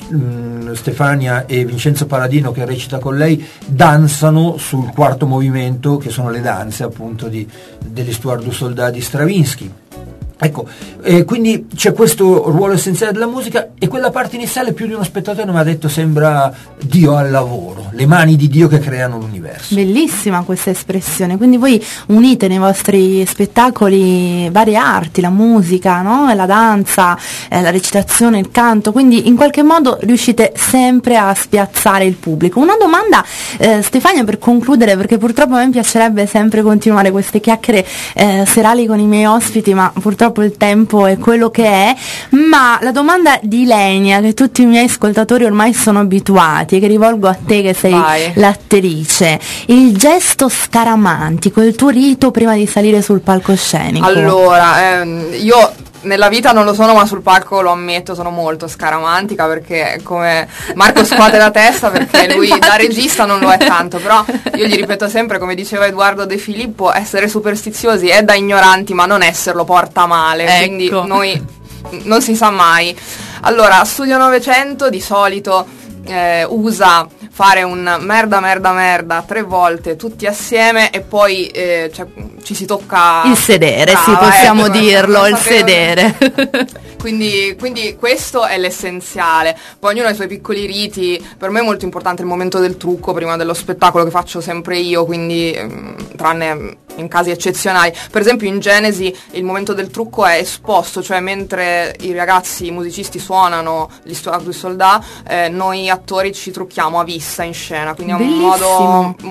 D: Stefania e Vincenzo Paladino, che recita con lei, danzano sul quarto movimento, che sono le danze appunto dell'Histoire du soldat di Stravinsky. Ecco, quindi c'è questo ruolo essenziale della musica, e quella parte iniziale più di uno spettatore mi ha detto sembra Dio al lavoro, le mani di Dio che creano l'universo.
A: Bellissima questa espressione, quindi voi unite nei vostri spettacoli varie arti, la musica, no? La danza, la recitazione, il canto, quindi in qualche modo riuscite sempre a spiazzare il pubblico. Una domanda, Stefania, per concludere, perché purtroppo a me piacerebbe sempre continuare queste chiacchiere serali con i miei ospiti, ma purtroppo il tempo è quello che è. Ma la domanda di Lenia, che tutti i miei ascoltatori ormai sono abituati, che rivolgo a te che sei l'attrice: il gesto scaramantico, il tuo rito prima di salire sul palcoscenico.
E: Allora, io nella vita non lo sono, ma sul palco lo ammetto, sono molto scaramantica, perché come Marco scuote la testa, perché lui da regista non lo è tanto, però io gli ripeto sempre, come diceva Edoardo De Filippo, essere superstiziosi è da ignoranti, ma non esserlo porta male, ecco. Quindi noi non si sa mai. Allora, Studio 900 di solito usa fare un merda 3 volte tutti assieme, e poi ci si tocca
A: il sedere, sì, possiamo dirlo, il sedere.
E: Quindi questo è l'essenziale. Poi ognuno ha i suoi piccoli riti. Per me è molto importante il momento del trucco prima dello spettacolo, che faccio sempre io, quindi tranne in casi eccezionali. Per esempio in Genesi il momento del trucco è esposto, cioè mentre i ragazzi, i musicisti suonano l'Histoire du soldat, noi attori ci trucchiamo a vista in scena, quindi è un modo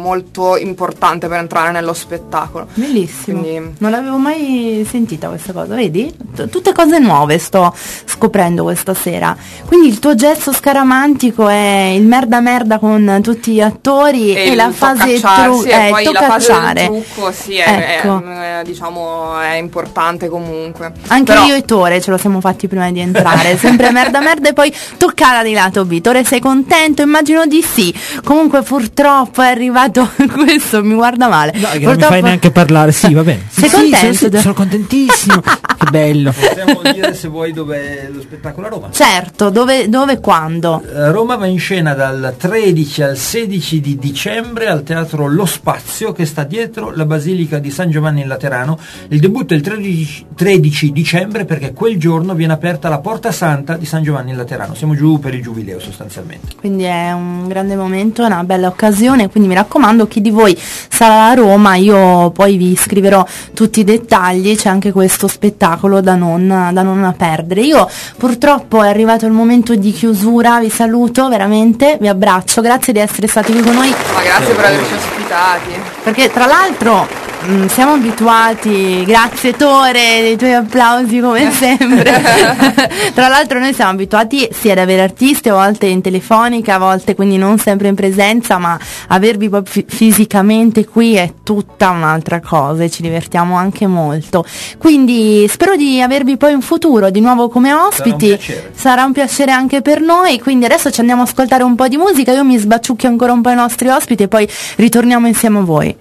E: molto importante per entrare nello spettacolo.
A: Bellissimo.
E: Quindi...
A: non l'avevo mai sentita questa cosa, vedi? Tutte cose nuove sto scoprendo questa sera. Quindi il tuo gesto scaramantico è il merda con tutti gli attori e la fase
E: poi la fase del trucco
A: ecco.
E: Diciamo è importante comunque.
A: Anche io e Tore ce lo siamo fatti prima di entrare, sempre merda e poi toccata di lato B. Tore, sei contento? Immagino di sì. Comunque purtroppo è arrivato questo, mi guarda male.
B: No, che
A: purtroppo...
B: non mi fai neanche parlare. Sì, va bene.
A: Sei contento?
B: Sono contentissimo. Che bello.
D: Possiamo dire, se vuoi, dov'è lo spettacolo a Roma?
A: Certo, dove e quando?
D: Roma va in scena dal 13 al 16 di dicembre al Teatro Lo Spazio, che sta dietro la Basilica di San Giovanni in Laterano. Il debutto è il 13 dicembre, perché quel giorno viene aperta la Porta Santa di San Giovanni in Laterano. Siamo giù per il Giubileo sostanzialmente.
A: Quindi è un grande momento, una bella occasione, quindi mi raccomando, chi di voi sarà a Roma, io poi vi scriverò tutti i dettagli, c'è anche questo spettacolo da non perdere. Io purtroppo è arrivato il momento di chiusura, vi saluto veramente, vi abbraccio, grazie di essere stati qui con noi.
E: Ma grazie per averci ospitati.
A: Perché tra l'altro siamo abituati, grazie Tore, dei tuoi applausi come sempre. Tra l'altro noi siamo abituati sia ad avere artisti, a volte in telefonica, a volte quindi non sempre in presenza, ma avervi proprio fisicamente qui è tutta un'altra cosa e ci divertiamo anche molto. Quindi spero di avervi poi in futuro di nuovo come ospiti. Sarà un piacere anche per noi, quindi adesso ci andiamo a ascoltare un po' di musica, io mi sbacciucchio ancora un po' i nostri ospiti e poi ritorniamo insieme a voi.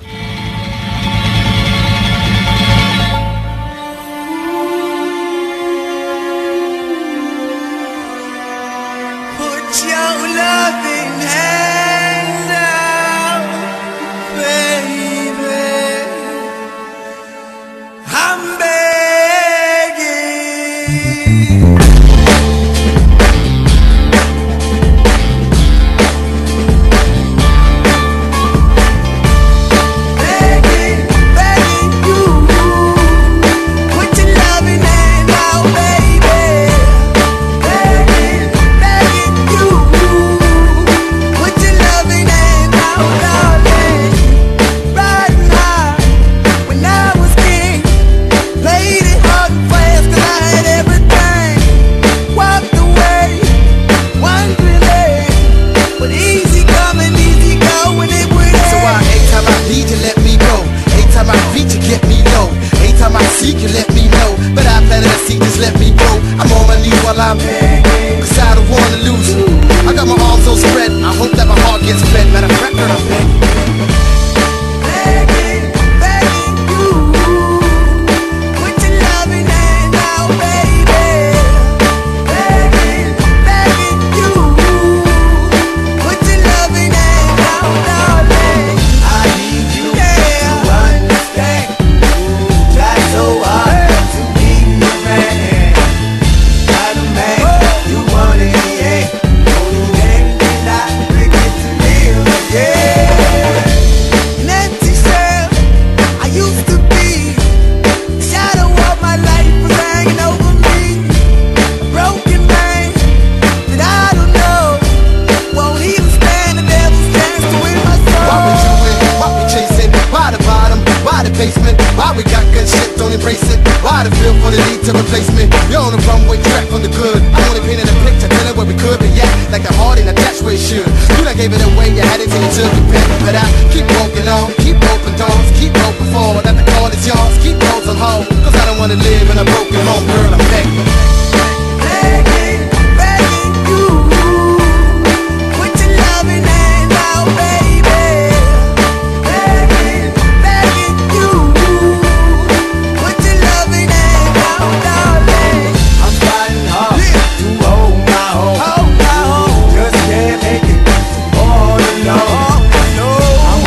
F: I'm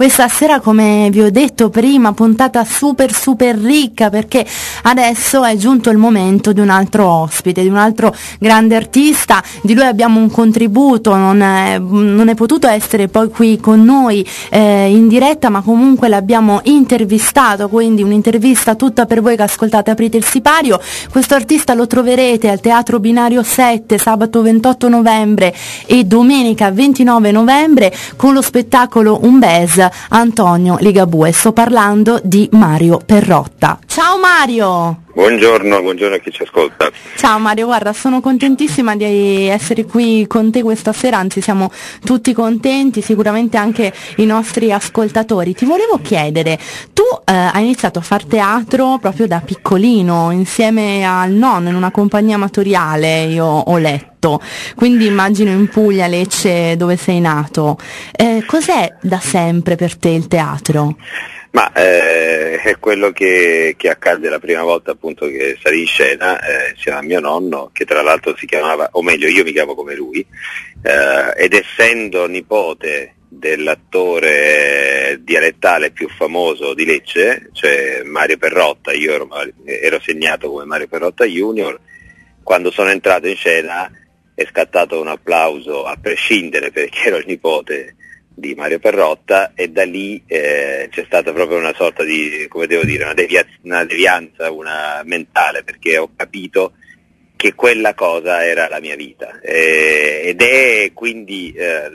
A: questa sera, come vi ho detto prima, puntata super ricca, perché adesso è giunto il momento di un altro ospite, di un altro grande artista. Di lui abbiamo un contributo, non è potuto essere poi qui con noi in diretta, ma comunque l'abbiamo intervistato, quindi un'intervista tutta per voi che ascoltate Aprite il Sipario. Questo artista lo troverete al Teatro Binario 7 sabato 28 novembre e domenica 29 novembre con lo spettacolo Un Bes Antonio Ligabue. Sto parlando di Mario Perrotta. Ciao Mario!
F: Buongiorno a chi ci ascolta.
A: Ciao Mario, guarda, sono contentissima di essere qui con te questa sera, anzi siamo tutti contenti, sicuramente anche i nostri ascoltatori. Ti volevo chiedere, tu hai iniziato a far teatro proprio da piccolino, insieme al nonno, in una compagnia amatoriale, io ho letto, quindi immagino in Puglia, Lecce, dove sei nato. Cos'è da sempre per te il teatro?
F: Ma è quello che accadde la prima volta appunto che salì in scena insieme a mio nonno, che tra l'altro si chiamava, o meglio io mi chiamo come lui, ed essendo nipote dell'attore dialettale più famoso di Lecce, cioè Mario Perrotta, io ero segnato come Mario Perrotta Junior, quando sono entrato in scena è scattato un applauso a prescindere, perché ero il nipote di Mario Perrotta, e da lì c'è stata proprio una sorta di, come devo dire, una devianza, una mentale, perché ho capito che quella cosa era la mia vita, ed è quindi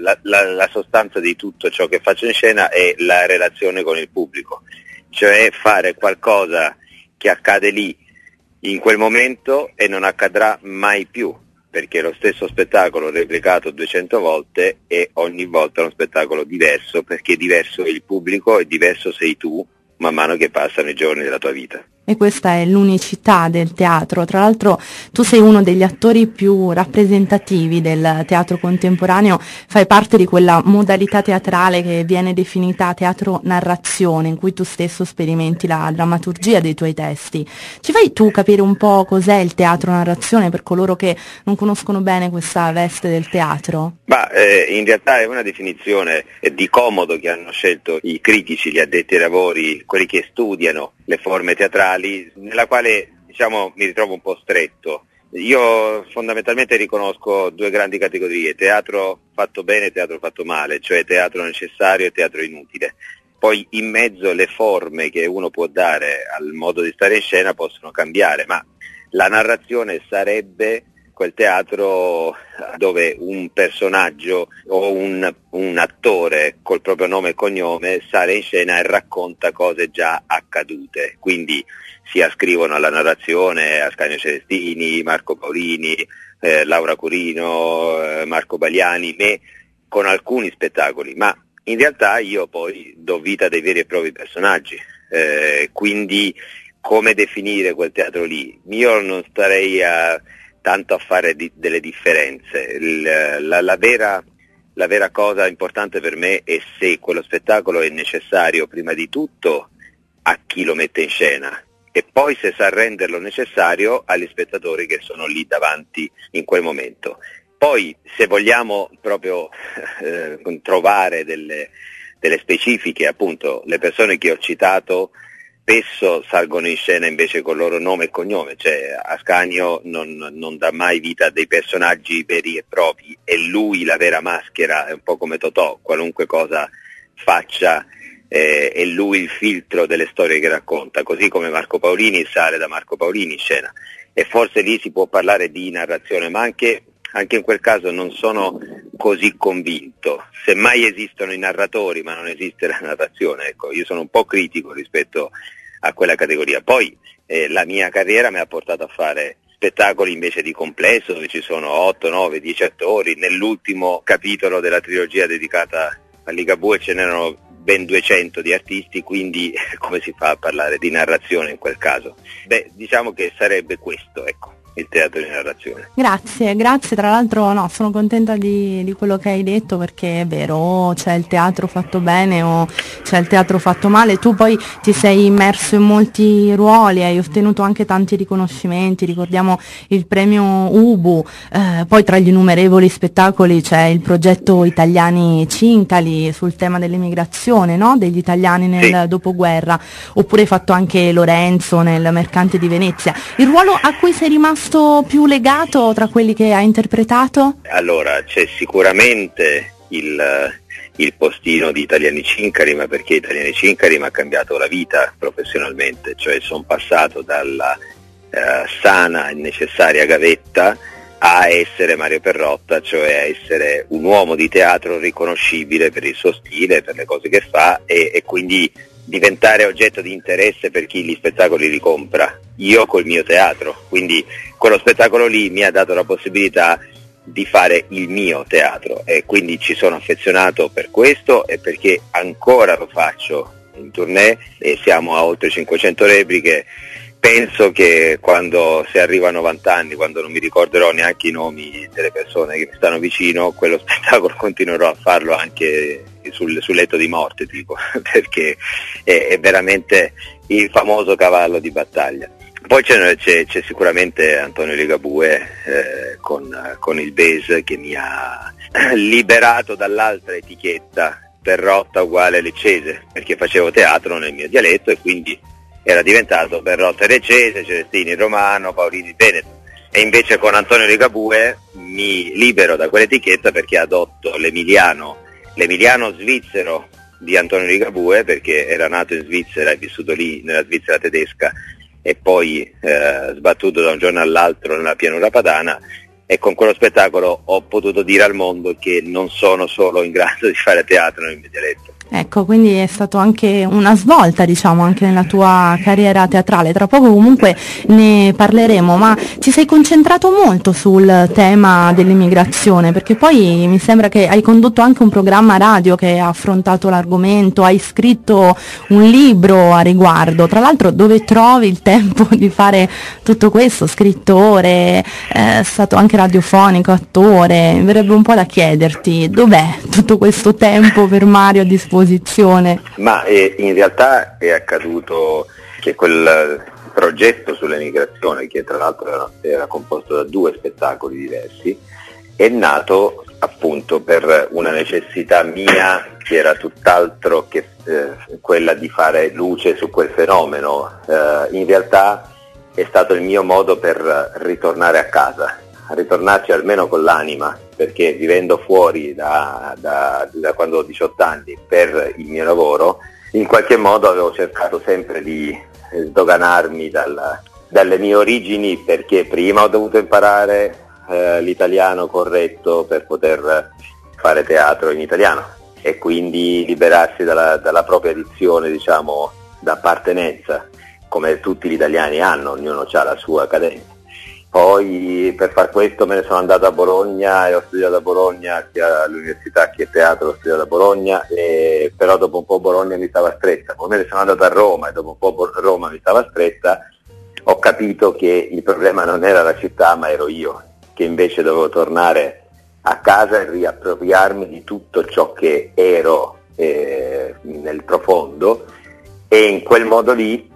F: la sostanza di tutto ciò che faccio in scena è la relazione con il pubblico, cioè fare qualcosa che accade lì in quel momento e non accadrà mai più, perché è lo stesso spettacolo replicato 200 volte e ogni volta è uno spettacolo diverso, perché diverso è il pubblico e diverso sei tu man mano che passano i giorni della tua vita.
A: E questa è l'unicità del teatro. Tra l'altro tu sei uno degli attori più rappresentativi del teatro contemporaneo, fai parte di quella modalità teatrale che viene definita teatro narrazione, in cui tu stesso sperimenti la drammaturgia dei tuoi testi. Ci fai tu capire un po' cos'è il teatro narrazione per coloro che non conoscono bene questa veste del teatro?
F: In realtà è una definizione di comodo che hanno scelto i critici, gli addetti ai lavori, quelli che studiano le forme teatrali, nella quale diciamo mi ritrovo un po' stretto. Io fondamentalmente riconosco due grandi categorie: teatro fatto bene e teatro fatto male, cioè teatro necessario e teatro inutile. Poi in mezzo le forme che uno può dare al modo di stare in scena possono cambiare, ma la narrazione sarebbe quel teatro dove un personaggio o un attore col proprio nome e cognome sale in scena e racconta cose già accadute, quindi si ascrivono alla narrazione Ascanio Celestini, Marco Paolini, Laura Curino, Marco Bagliani, me con alcuni spettacoli, ma in realtà io poi do vita a dei veri e propri personaggi, quindi come definire quel teatro lì? Io non starei tanto a fare delle differenze. La vera cosa importante per me è se quello spettacolo è necessario prima di tutto a chi lo mette in scena e poi se sa renderlo necessario agli spettatori che sono lì davanti in quel momento. Poi se vogliamo proprio trovare delle specifiche, appunto le persone che ho citato spesso salgono in scena invece con il loro nome e cognome, cioè Ascanio non dà mai vita a dei personaggi veri e propri, è lui la vera maschera, è un po' come Totò, qualunque cosa faccia è lui il filtro delle storie che racconta, così come Marco Paolini sale da Marco Paolini in scena, e forse lì si può parlare di narrazione, ma anche in quel caso non sono così convinto. Semmai esistono i narratori ma non esiste la narrazione, ecco, io sono un po' critico rispetto a quella categoria. Poi la mia carriera mi ha portato a fare spettacoli invece di complesso, dove ci sono 8, 9, 10 attori. Nell'ultimo capitolo della trilogia dedicata a Ligabue ce n'erano ben 200 di artisti, quindi come si fa a parlare di narrazione in quel caso? Beh, diciamo che sarebbe questo, ecco. il teatro di narrazione.
A: Grazie, tra l'altro sono contenta di quello che hai detto, perché è vero, c'è il teatro fatto bene o c'è il teatro fatto male. Tu poi ti sei immerso in molti ruoli, hai ottenuto anche tanti riconoscimenti, ricordiamo il premio Ubu, poi tra gli innumerevoli spettacoli c'è il progetto Italiani Cincali sul tema dell'emigrazione, no? Degli italiani nel dopoguerra, oppure hai fatto anche Lorenzo nel Mercante di Venezia. Il ruolo a cui sei rimasto più legato tra quelli che hai interpretato?
F: Allora, c'è sicuramente il postino di Italiani Cincari, ma perché Italiani Cincari mi ha cambiato la vita professionalmente, cioè sono passato dalla sana e necessaria gavetta a essere Mario Perrotta, cioè a essere un uomo di teatro riconoscibile per il suo stile, per le cose che fa, e quindi diventare oggetto di interesse per chi gli spettacoli li compra, io col mio teatro. Quindi quello spettacolo lì mi ha dato la possibilità di fare il mio teatro, e quindi ci sono affezionato per questo e perché ancora lo faccio in tournée, e siamo a oltre 500 repliche. Penso che quando si arriva a 90 anni, quando non mi ricorderò neanche i nomi delle persone che mi stanno vicino, quello spettacolo continuerò a farlo anche sul letto di morte, tipo, perché è veramente il famoso cavallo di battaglia. Poi c'è sicuramente Antonio Ligabue con il Base, che mi ha liberato dall'altra etichetta Perrotta uguale Leccese, perché facevo teatro nel mio dialetto e quindi era diventato Perrotta Leccese, Celestini Romano, Paolini Veneto. E invece con Antonio Ligabue mi libero da quell'etichetta, perché adotto l'emiliano svizzero di Antonio Ligabue, perché era nato in Svizzera e vissuto lì nella Svizzera tedesca, e poi sbattuto da un giorno all'altro nella pianura padana, e con quello spettacolo ho potuto dire al mondo che non sono solo in grado di fare teatro nel mio dialetto.
A: Ecco, quindi è stato anche una svolta, diciamo, anche nella tua carriera teatrale. Tra poco comunque ne parleremo, ma ti sei concentrato molto sul tema dell'immigrazione, perché poi mi sembra che hai condotto anche un programma radio che ha affrontato l'argomento, hai scritto un libro a riguardo. Tra l'altro, dove trovi il tempo di fare tutto questo? Scrittore, è stato anche radiofonico, attore. Mi verrebbe un po' da chiederti dov'è tutto questo tempo per Mario a disposizione?
F: Ma in realtà è accaduto che quel progetto sull'emigrazione, che tra l'altro era composto da 2 spettacoli diversi, è nato appunto per una necessità mia, che era tutt'altro che quella di fare luce su quel fenomeno. In realtà è stato il mio modo per ritornare a casa, a ritornarci almeno con l'anima, perché vivendo fuori da quando ho 18 anni per il mio lavoro, in qualche modo avevo cercato sempre di sdoganarmi dalle mie origini, perché prima ho dovuto imparare l'italiano corretto per poter fare teatro in italiano, e quindi liberarsi dalla propria dizione, diciamo, d'appartenenza, come tutti gli italiani hanno, ognuno ha la sua cadenza. Poi per far questo me ne sono andato a Bologna e ho studiato a Bologna, sia all'università che teatro ho studiato a Bologna, però dopo un po' Bologna mi stava stretta. Poi me ne sono andato a Roma e dopo un po' Roma mi stava stretta. Ho capito che il problema non era la città, ma ero io, che invece dovevo tornare a casa e riappropriarmi di tutto ciò che ero nel profondo, e in quel modo lì,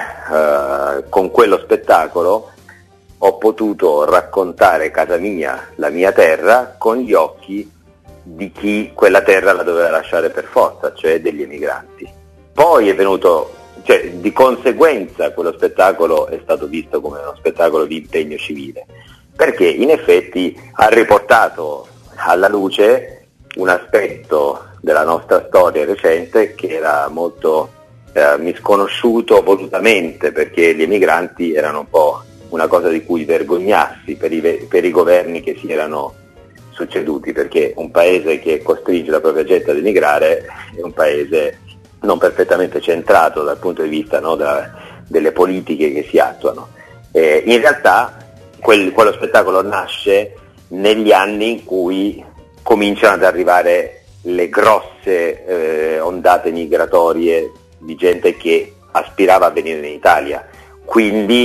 F: con quello spettacolo, ho potuto raccontare casa mia, la mia terra, con gli occhi di chi quella terra la doveva lasciare per forza, cioè degli emigranti. Poi è venuto, di conseguenza quello spettacolo è stato visto come uno spettacolo di impegno civile, perché in effetti ha riportato alla luce un aspetto della nostra storia recente che era molto misconosciuto volutamente, perché gli emigranti erano un po' una cosa di cui vergognarsi per i governi che si erano succeduti, perché un paese che costringe la propria gente ad emigrare è un paese non perfettamente centrato dal punto di vista, no, delle politiche che si attuano. In realtà quello spettacolo nasce negli anni in cui cominciano ad arrivare le grosse ondate migratorie di gente che aspirava a venire in Italia, quindi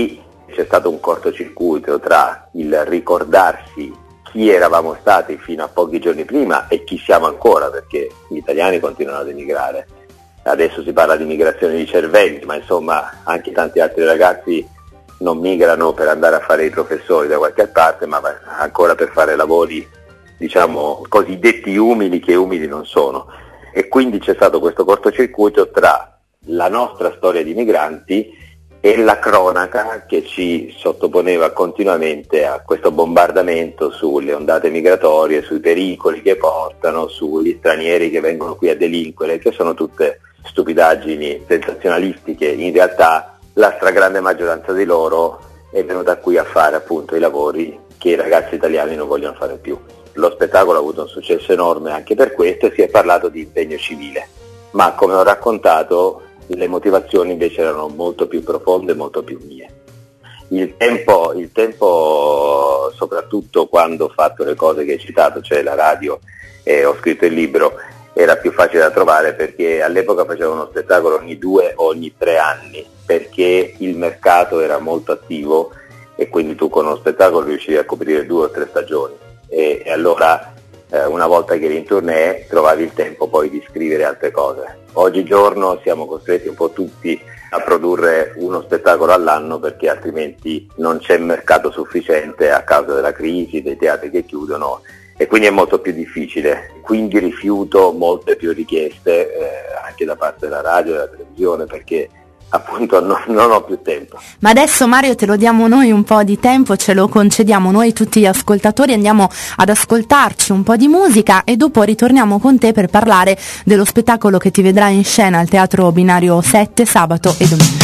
F: c'è stato un cortocircuito tra il ricordarsi chi eravamo stati fino a pochi giorni prima e chi siamo ancora, perché gli italiani continuano ad emigrare. Adesso si parla di migrazione di cervelli, ma insomma anche tanti altri ragazzi non migrano per andare a fare i professori da qualche parte, ma ancora per fare lavori, diciamo, cosiddetti umili, che umili non sono. E quindi c'è stato questo cortocircuito tra la nostra storia di migranti e la cronaca che ci sottoponeva continuamente a questo bombardamento sulle ondate migratorie, sui pericoli che portano, sugli stranieri che vengono qui a delinquere, che sono tutte stupidaggini sensazionalistiche. In realtà la stragrande maggioranza di loro è venuta qui a fare appunto i lavori che i ragazzi italiani non vogliono fare più. Lo spettacolo ha avuto un successo enorme anche per questo e si è parlato di impegno civile, ma come ho raccontato le motivazioni invece erano molto più profonde, molto più mie. Il tempo, soprattutto quando ho fatto le cose che hai citato, cioè la radio e ho scritto il libro, era più facile da trovare perché all'epoca facevo uno spettacolo ogni 2 o ogni 3 anni, perché il mercato era molto attivo e quindi tu con uno spettacolo riuscivi a coprire 2 o 3 stagioni e allora una volta che eri in tournée trovavi il tempo poi di scrivere altre cose. Oggigiorno siamo costretti un po' tutti a produrre uno spettacolo all'anno perché altrimenti non c'è mercato sufficiente a causa della crisi, dei teatri che chiudono e quindi è molto più difficile. Quindi rifiuto molte più richieste anche da parte della radio e della televisione perché appunto non ho più tempo.
A: Ma adesso Mario te lo diamo noi un po' di tempo, ce lo concediamo noi tutti gli ascoltatori, andiamo ad ascoltarci un po' di musica e dopo ritorniamo con te per parlare dello spettacolo che ti vedrà in scena al Teatro Binario 7 sabato e domenica.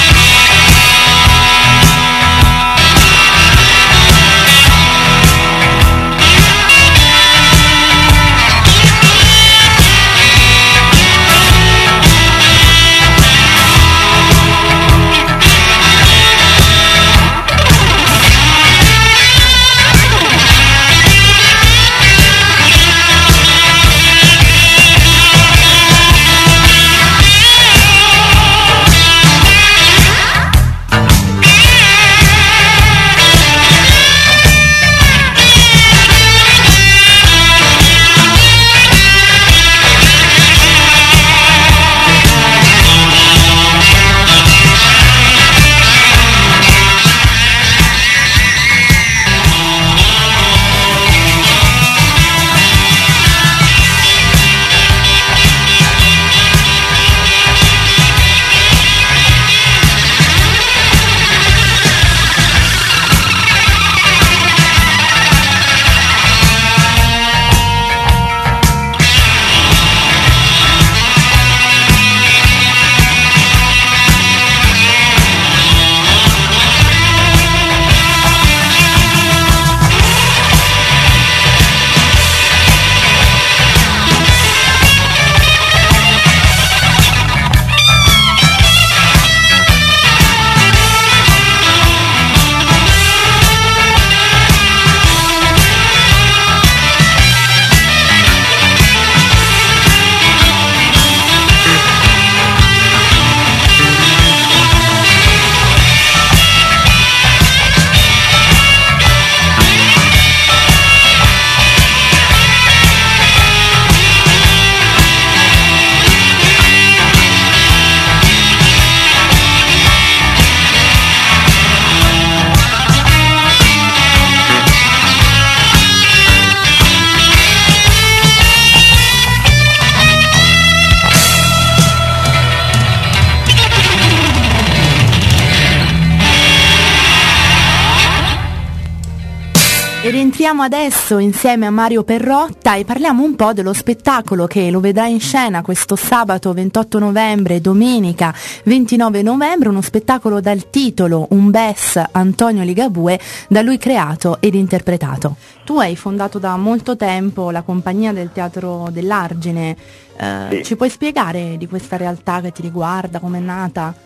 A: E rientriamo adesso insieme a Mario Perrotta e parliamo un po' dello spettacolo che lo vedrà in scena questo sabato 28 novembre e domenica 29 novembre, uno spettacolo dal titolo Un Bes Antonio Ligabue, da lui creato ed interpretato. Tu hai fondato da molto tempo la compagnia del Teatro dell'Argine,
F: Sì.
A: Ci puoi spiegare di questa realtà che ti riguarda, com'è nata?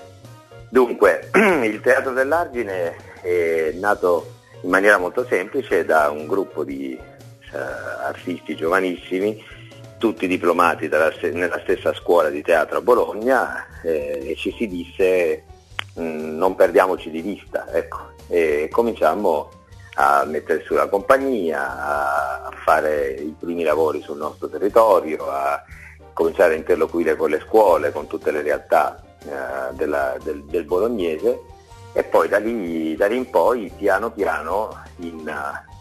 F: Dunque, il Teatro dell'Argine è nato in maniera molto semplice da un gruppo di artisti giovanissimi, tutti diplomati nella stessa scuola di teatro a Bologna, e ci si disse non perdiamoci di vista, ecco. E cominciammo a mettere su la compagnia, a fare i primi lavori sul nostro territorio, a cominciare a interloquire con le scuole, con tutte le realtà del bolognese, e poi da lì in poi piano piano in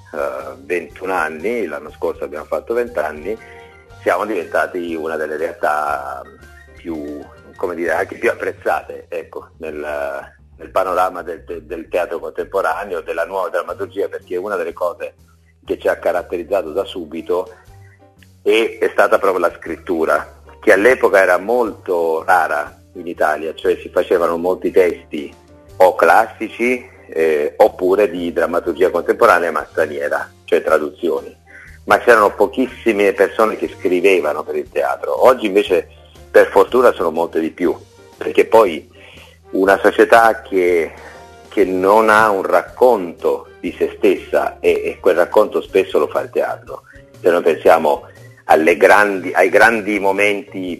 F: 21 anni, l'anno scorso abbiamo fatto 20 anni, siamo diventati una delle realtà più, come dire, anche più apprezzate, ecco, nel panorama del teatro contemporaneo, della nuova drammaturgia, perché una delle cose che ci ha caratterizzato da subito è stata proprio la scrittura, che all'epoca era molto rara in Italia, cioè si facevano molti testi o classici oppure di drammaturgia contemporanea ma straniera, cioè traduzioni, ma c'erano pochissime persone che scrivevano per il teatro. Oggi invece per fortuna sono molte di più, perché poi una società che non ha un racconto di se stessa, e quel racconto spesso lo fa il teatro. Se noi pensiamo ai grandi momenti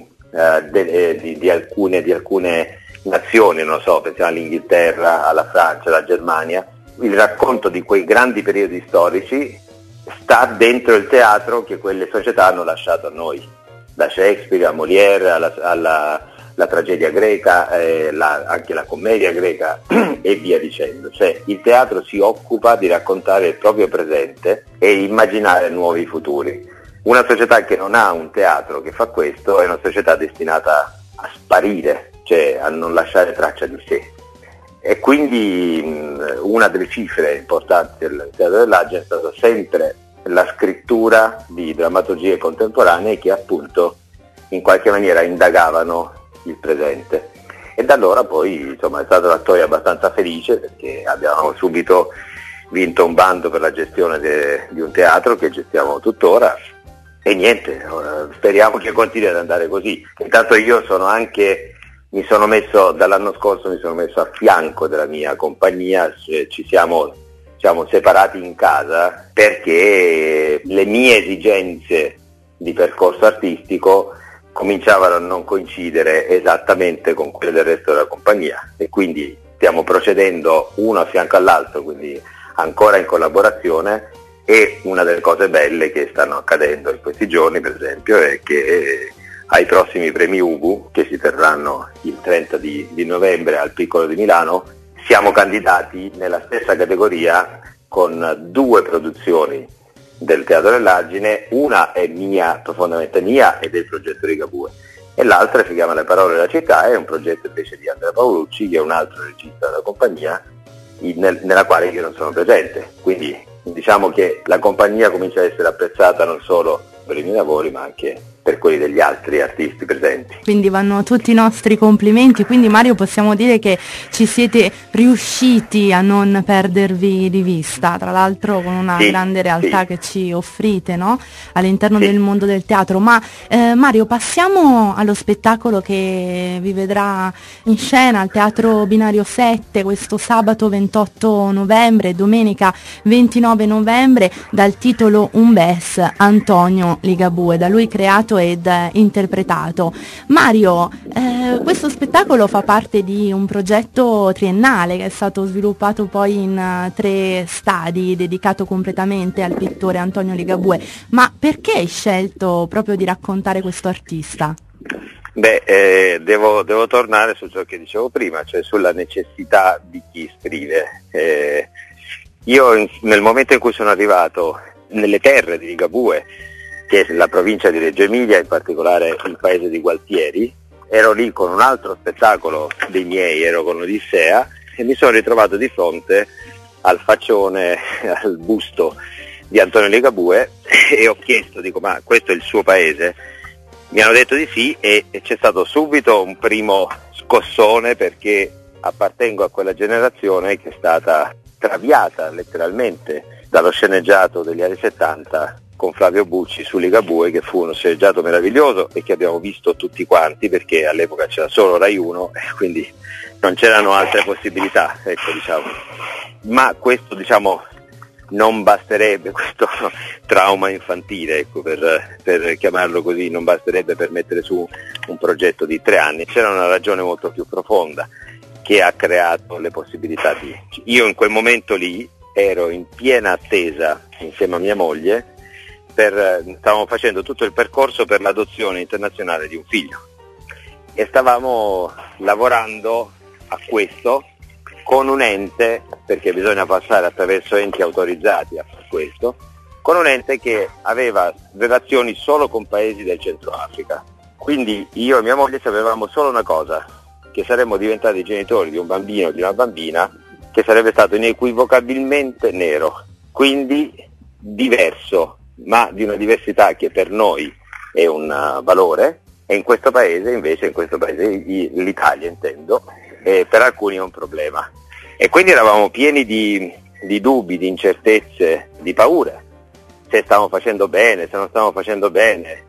F: di alcune nazioni, non so, pensiamo all'Inghilterra, alla Francia, alla Germania, il racconto di quei grandi periodi storici sta dentro il teatro che quelle società hanno lasciato a noi, da Shakespeare a Molière alla tragedia greca, anche la commedia greca e via dicendo. Cioè il teatro si occupa di raccontare il proprio presente e immaginare nuovi futuri. Una società che non ha un teatro che fa questo è una società destinata a sparire, cioè a non lasciare traccia di sé. E quindi una delle cifre importanti del Teatro dell'Agile è stata sempre la scrittura di drammaturgie contemporanee che appunto in qualche maniera indagavano il presente. E da allora poi insomma è stata una storia abbastanza felice, perché abbiamo subito vinto un bando per la gestione di un teatro che gestiamo tuttora, e niente, speriamo che continui ad andare così. Intanto io dall'anno scorso mi sono messo a fianco della mia compagnia, ci siamo separati in casa perché le mie esigenze di percorso artistico cominciavano a non coincidere esattamente con quelle del resto della compagnia, e quindi stiamo procedendo uno a fianco all'altro, quindi ancora in collaborazione. E una delle cose belle che stanno accadendo in questi giorni, per esempio, è che ai prossimi premi Ubu, che si terranno il 30 di novembre al Piccolo di Milano, siamo candidati nella stessa categoria con 2 produzioni del Teatro dell'Argine. Una è mia, profondamente mia, ed è il progetto Ligabue, e l'altra si chiama Le parole della città, è un progetto invece di Andrea Paolucci, che è un altro regista della compagnia, nella quale io non sono presente. Quindi diciamo che la compagnia comincia a essere apprezzata non solo per i miei lavori ma anche per quelli degli altri artisti presenti.
A: Quindi vanno tutti i nostri complimenti. Quindi Mario, possiamo dire che ci siete riusciti a non perdervi di vista, tra l'altro con una grande realtà che ci offrite, no? All'interno del mondo del teatro. Ma Mario, passiamo allo spettacolo che vi vedrà in scena al Teatro Binario 7 questo sabato 28 novembre e domenica 29 novembre, dal titolo Un Bes, Antonio Ligabue, da lui creato ed interpretato. Mario, questo spettacolo fa parte di un progetto triennale che è stato sviluppato poi in 3 stadi, dedicato completamente al pittore Antonio Ligabue. Ma perché hai scelto proprio di raccontare questo artista?
F: Devo tornare su ciò che dicevo prima, cioè sulla necessità di chi scrive. Io nel momento in cui sono arrivato nelle terre di Ligabue, che è la provincia di Reggio Emilia, in particolare il paese di Gualtieri, ero lì con un altro spettacolo dei miei, ero con Odissea, e mi sono ritrovato di fronte al faccione, al busto di Antonio Ligabue, e ho chiesto, dico, ma questo è il suo paese? Mi hanno detto di sì, e c'è stato subito un primo scossone, perché appartengo a quella generazione che è stata traviata letteralmente dallo sceneggiato degli anni 70 con Flavio Bucci su Ligabue, che fu uno sceneggiato meraviglioso e che abbiamo visto tutti quanti, perché all'epoca c'era solo Rai 1 e quindi non c'erano altre possibilità, ecco, diciamo. Ma questo, diciamo, non basterebbe, questo trauma infantile, ecco, per chiamarlo così, non basterebbe per mettere su un progetto di 3 anni. C'era una ragione molto più profonda, che ha creato le possibilità di... Io in quel momento lì ero in piena attesa insieme a mia moglie, stavamo facendo tutto il percorso per l'adozione internazionale di un figlio e stavamo lavorando a questo con un ente, perché bisogna passare attraverso enti autorizzati a fare questo, con un ente che aveva relazioni solo con paesi del Centro Africa. Quindi io e mia moglie sapevamo solo una cosa, che saremmo diventati genitori di un bambino o di una bambina che sarebbe stato inequivocabilmente nero, quindi diverso, ma di una diversità che per noi è un valore, e in questo paese invece, l'Italia intendo, per alcuni è un problema. E quindi eravamo pieni di dubbi, di incertezze, di paure, se stavamo facendo bene, se non stavamo facendo bene,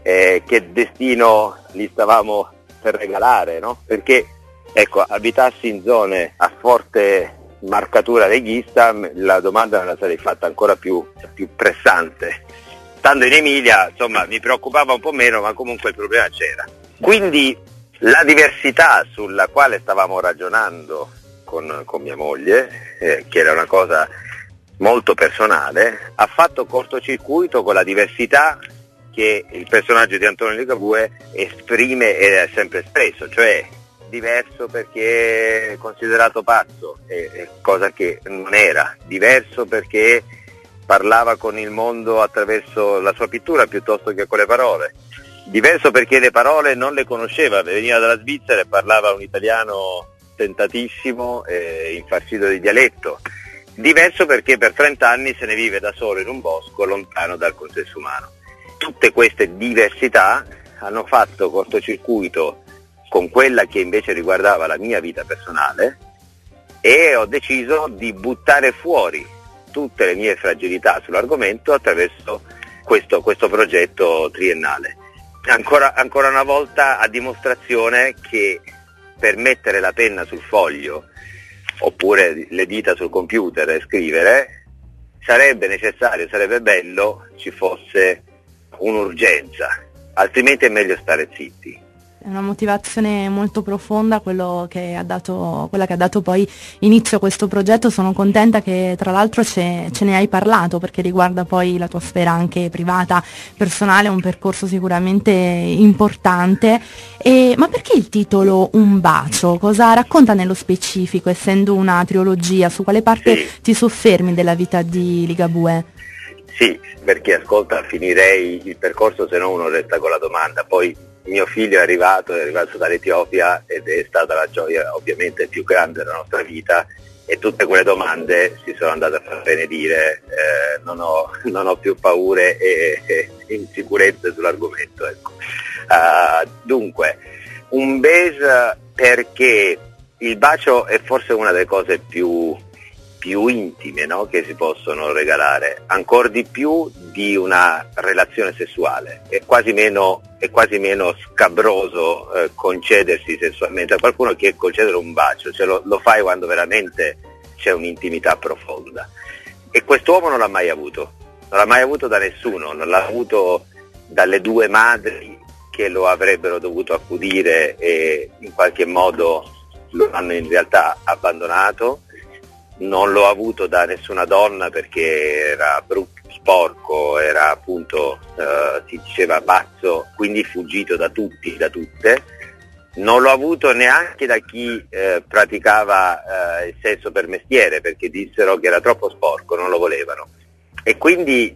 F: che destino gli stavamo per regalare, no? Perché ecco, abitassi in zone a forte marcatura leghista, la domanda me la sarei fatta ancora più pressante. Stando in Emilia, insomma, mi preoccupava un po' meno, ma comunque il problema c'era. Quindi la diversità sulla quale stavamo ragionando con mia moglie, che era una cosa molto personale, ha fatto cortocircuito con la diversità che il personaggio di Antonio Ligabue esprime e ha sempre espresso, cioè diverso perché è considerato pazzo, cosa che non era, diverso perché parlava con il mondo attraverso la sua pittura piuttosto che con le parole, diverso perché le parole non le conosceva, veniva dalla Svizzera e parlava un italiano tentatissimo, infarcito di dialetto, diverso perché per 30 anni se ne vive da solo in un bosco lontano dal consesso umano. Tutte queste diversità hanno fatto cortocircuito con quella che invece riguardava la mia vita personale e ho deciso di buttare fuori tutte le mie fragilità sull'argomento attraverso questo progetto triennale. Ancora una volta a dimostrazione che per mettere la penna sul foglio oppure le dita sul computer e scrivere sarebbe necessario, sarebbe bello ci fosse un'urgenza, altrimenti è meglio stare zitti.
A: È una motivazione molto profonda quella che ha dato poi inizio a questo progetto. Sono contenta che tra l'altro ce ne hai parlato, perché riguarda poi la tua sfera anche privata, personale, un percorso sicuramente importante. Ma perché il titolo Un bacio? Cosa racconta nello specifico, essendo una trilogia? Su quale parte ti soffermi della vita di Ligabue?
F: Sì, perché ascolta, finirei il percorso se no uno resta con la domanda. Poi mio figlio è arrivato dall'Etiopia ed è stata la gioia ovviamente più grande della nostra vita e tutte quelle domande si sono andate a far benedire, non ho più paure e insicurezze sull'argomento. Ecco. Dunque, un base perché il bacio è forse una delle cose più intime, no? Che si possono regalare, ancora di più di una relazione sessuale. È quasi meno scabroso concedersi sessualmente a qualcuno che concedere un bacio, cioè lo fai quando veramente c'è un'intimità profonda. E quest'uomo non l'ha mai avuto da nessuno, non l'ha avuto dalle due madri che lo avrebbero dovuto accudire e in qualche modo lo hanno in realtà abbandonato. Non l'ho avuto da nessuna donna perché era brutto, sporco, era appunto, si diceva pazzo, quindi fuggito da tutti, da tutte. Non l'ho avuto neanche da chi praticava il sesso per mestiere, perché dissero che era troppo sporco, non lo volevano. E quindi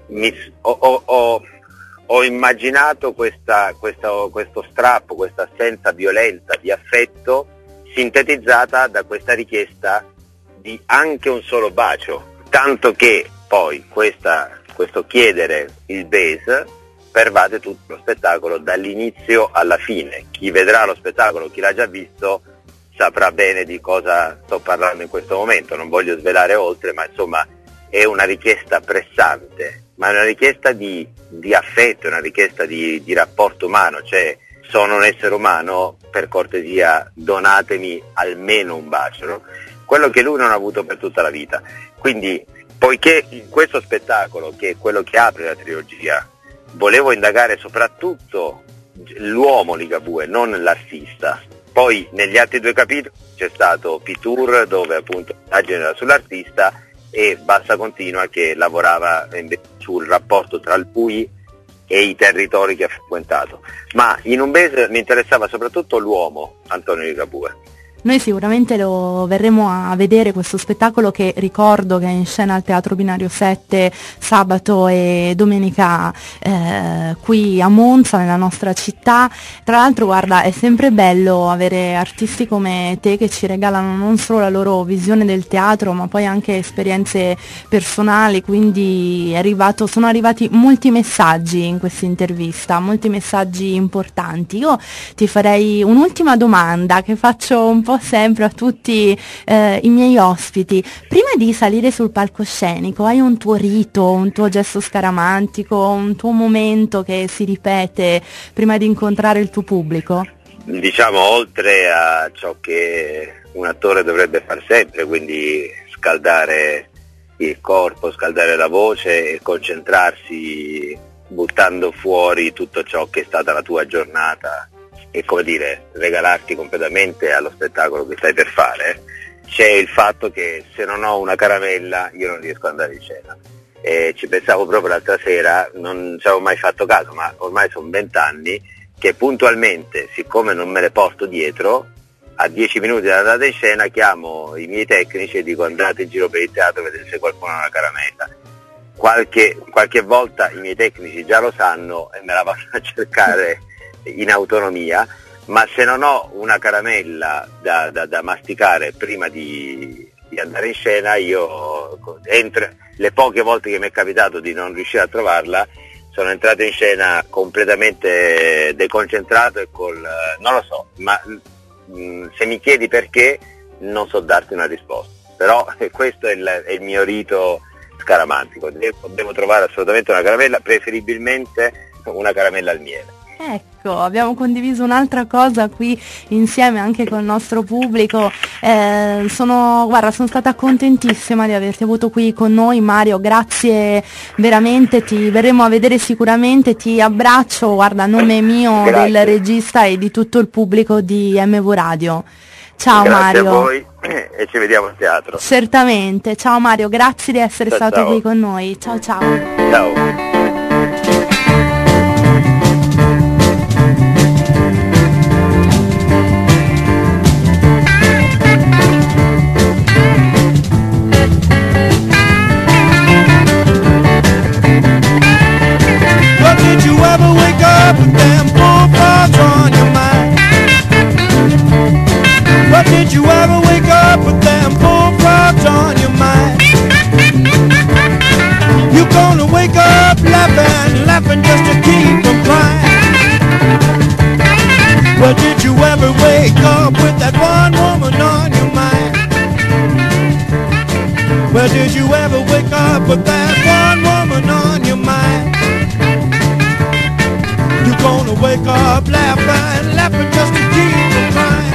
F: ho immaginato questo strappo, questa assenza violenta di affetto sintetizzata da questa richiesta di anche un solo bacio, tanto che poi questo chiedere il base pervade tutto lo spettacolo dall'inizio alla fine. Chi vedrà lo spettacolo, chi l'ha già visto, saprà bene di cosa sto parlando in questo momento, non voglio svelare oltre, ma insomma è una richiesta pressante, ma è una richiesta di affetto, è una richiesta di rapporto umano, cioè sono un essere umano, per cortesia donatemi almeno un bacio, no? Quello che lui non ha avuto per tutta la vita. Quindi, poiché in questo spettacolo, che è quello che apre la trilogia, volevo indagare soprattutto l'uomo Ligabue, non l'artista, Poi negli altri 2 capitoli c'è stato P-Tour, dove appunto l'indagine era sull'artista, e Bassa Continua, che lavorava sul rapporto tra il Pui e i territori che ha frequentato. Ma in un mese mi interessava soprattutto l'uomo Antonio Ligabue.
A: Noi sicuramente lo verremo a vedere, questo spettacolo, che ricordo che è in scena al Teatro Binario 7 sabato e domenica qui a Monza, nella nostra città. Tra l'altro, guarda, è sempre bello avere artisti come te che ci regalano non solo la loro visione del teatro, ma poi anche esperienze personali, quindi sono arrivati molti messaggi in questa intervista, molti messaggi importanti. Io ti farei un'ultima domanda che faccio un po' sempre a tutti i miei ospiti. Prima di salire sul palcoscenico, hai un tuo rito, un tuo gesto scaramantico, un tuo momento che si ripete prima di incontrare il tuo pubblico?
F: Diciamo, oltre a ciò che un attore dovrebbe far sempre, quindi scaldare il corpo, scaldare la voce e concentrarsi buttando fuori tutto ciò che è stata la tua giornata e, come dire, regalarti completamente allo spettacolo che stai per fare, c'è il fatto che se non ho una caramella io non riesco ad andare in scena. E ci pensavo proprio l'altra sera, non ci avevo mai fatto caso, ma ormai sono 20 anni che puntualmente, siccome non me le porto dietro, a 10 minuti dall'andata in scena chiamo i miei tecnici e dico: andate in giro per il teatro e vedete se qualcuno ha una caramella. Qualche volta i miei tecnici già lo sanno e me la vanno a cercare in autonomia, ma se non ho una caramella da masticare prima di andare in scena, io le poche volte che mi è capitato di non riuscire a trovarla, sono entrato in scena completamente deconcentrato e non lo so, ma se mi chiedi perché non so darti una risposta, però questo è il mio rito scaramantico. Devo trovare assolutamente una caramella, preferibilmente una caramella al miele.
A: Ecco, abbiamo condiviso un'altra cosa qui insieme anche col nostro pubblico. Sono stata contentissima di averti avuto qui con noi, Mario, grazie veramente, ti verremo a vedere sicuramente, ti abbraccio, guarda, a nome mio,
F: grazie,
A: del regista e di tutto il pubblico di MV Radio. Ciao
F: grazie
A: Mario.
F: Grazie a voi e ci vediamo al teatro.
A: Certamente, ciao Mario, grazie di essere stato qui con noi. Ciao ciao.
F: Ciao.
C: Did you ever wake up with them bullfrogs on your mind? You're gonna wake up laughing just to keep from crying. Well, did you ever wake up with that one woman on your mind? Well, did you ever wake up with that one woman on your mind? You're gonna wake up laughing just to keep from crying.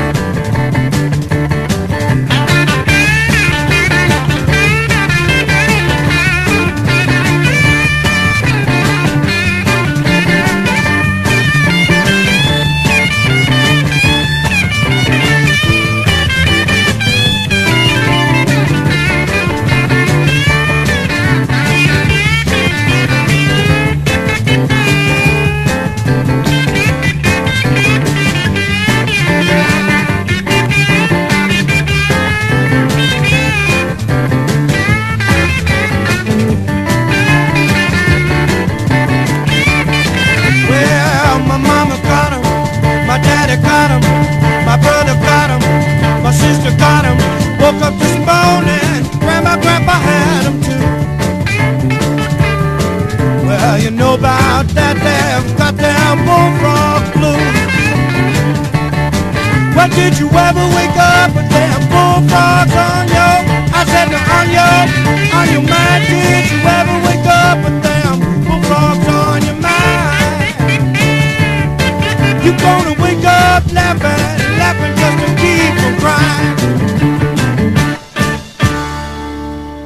C: Woke up this morning, Grandpa had them too. Well, you know about that damn goddamn bullfrog blues. Well, did you ever wake up with damn bullfrogs on your mind? Did you ever wake up with damn bullfrogs on your mind? You gonna wake up laughing just to keep from crying.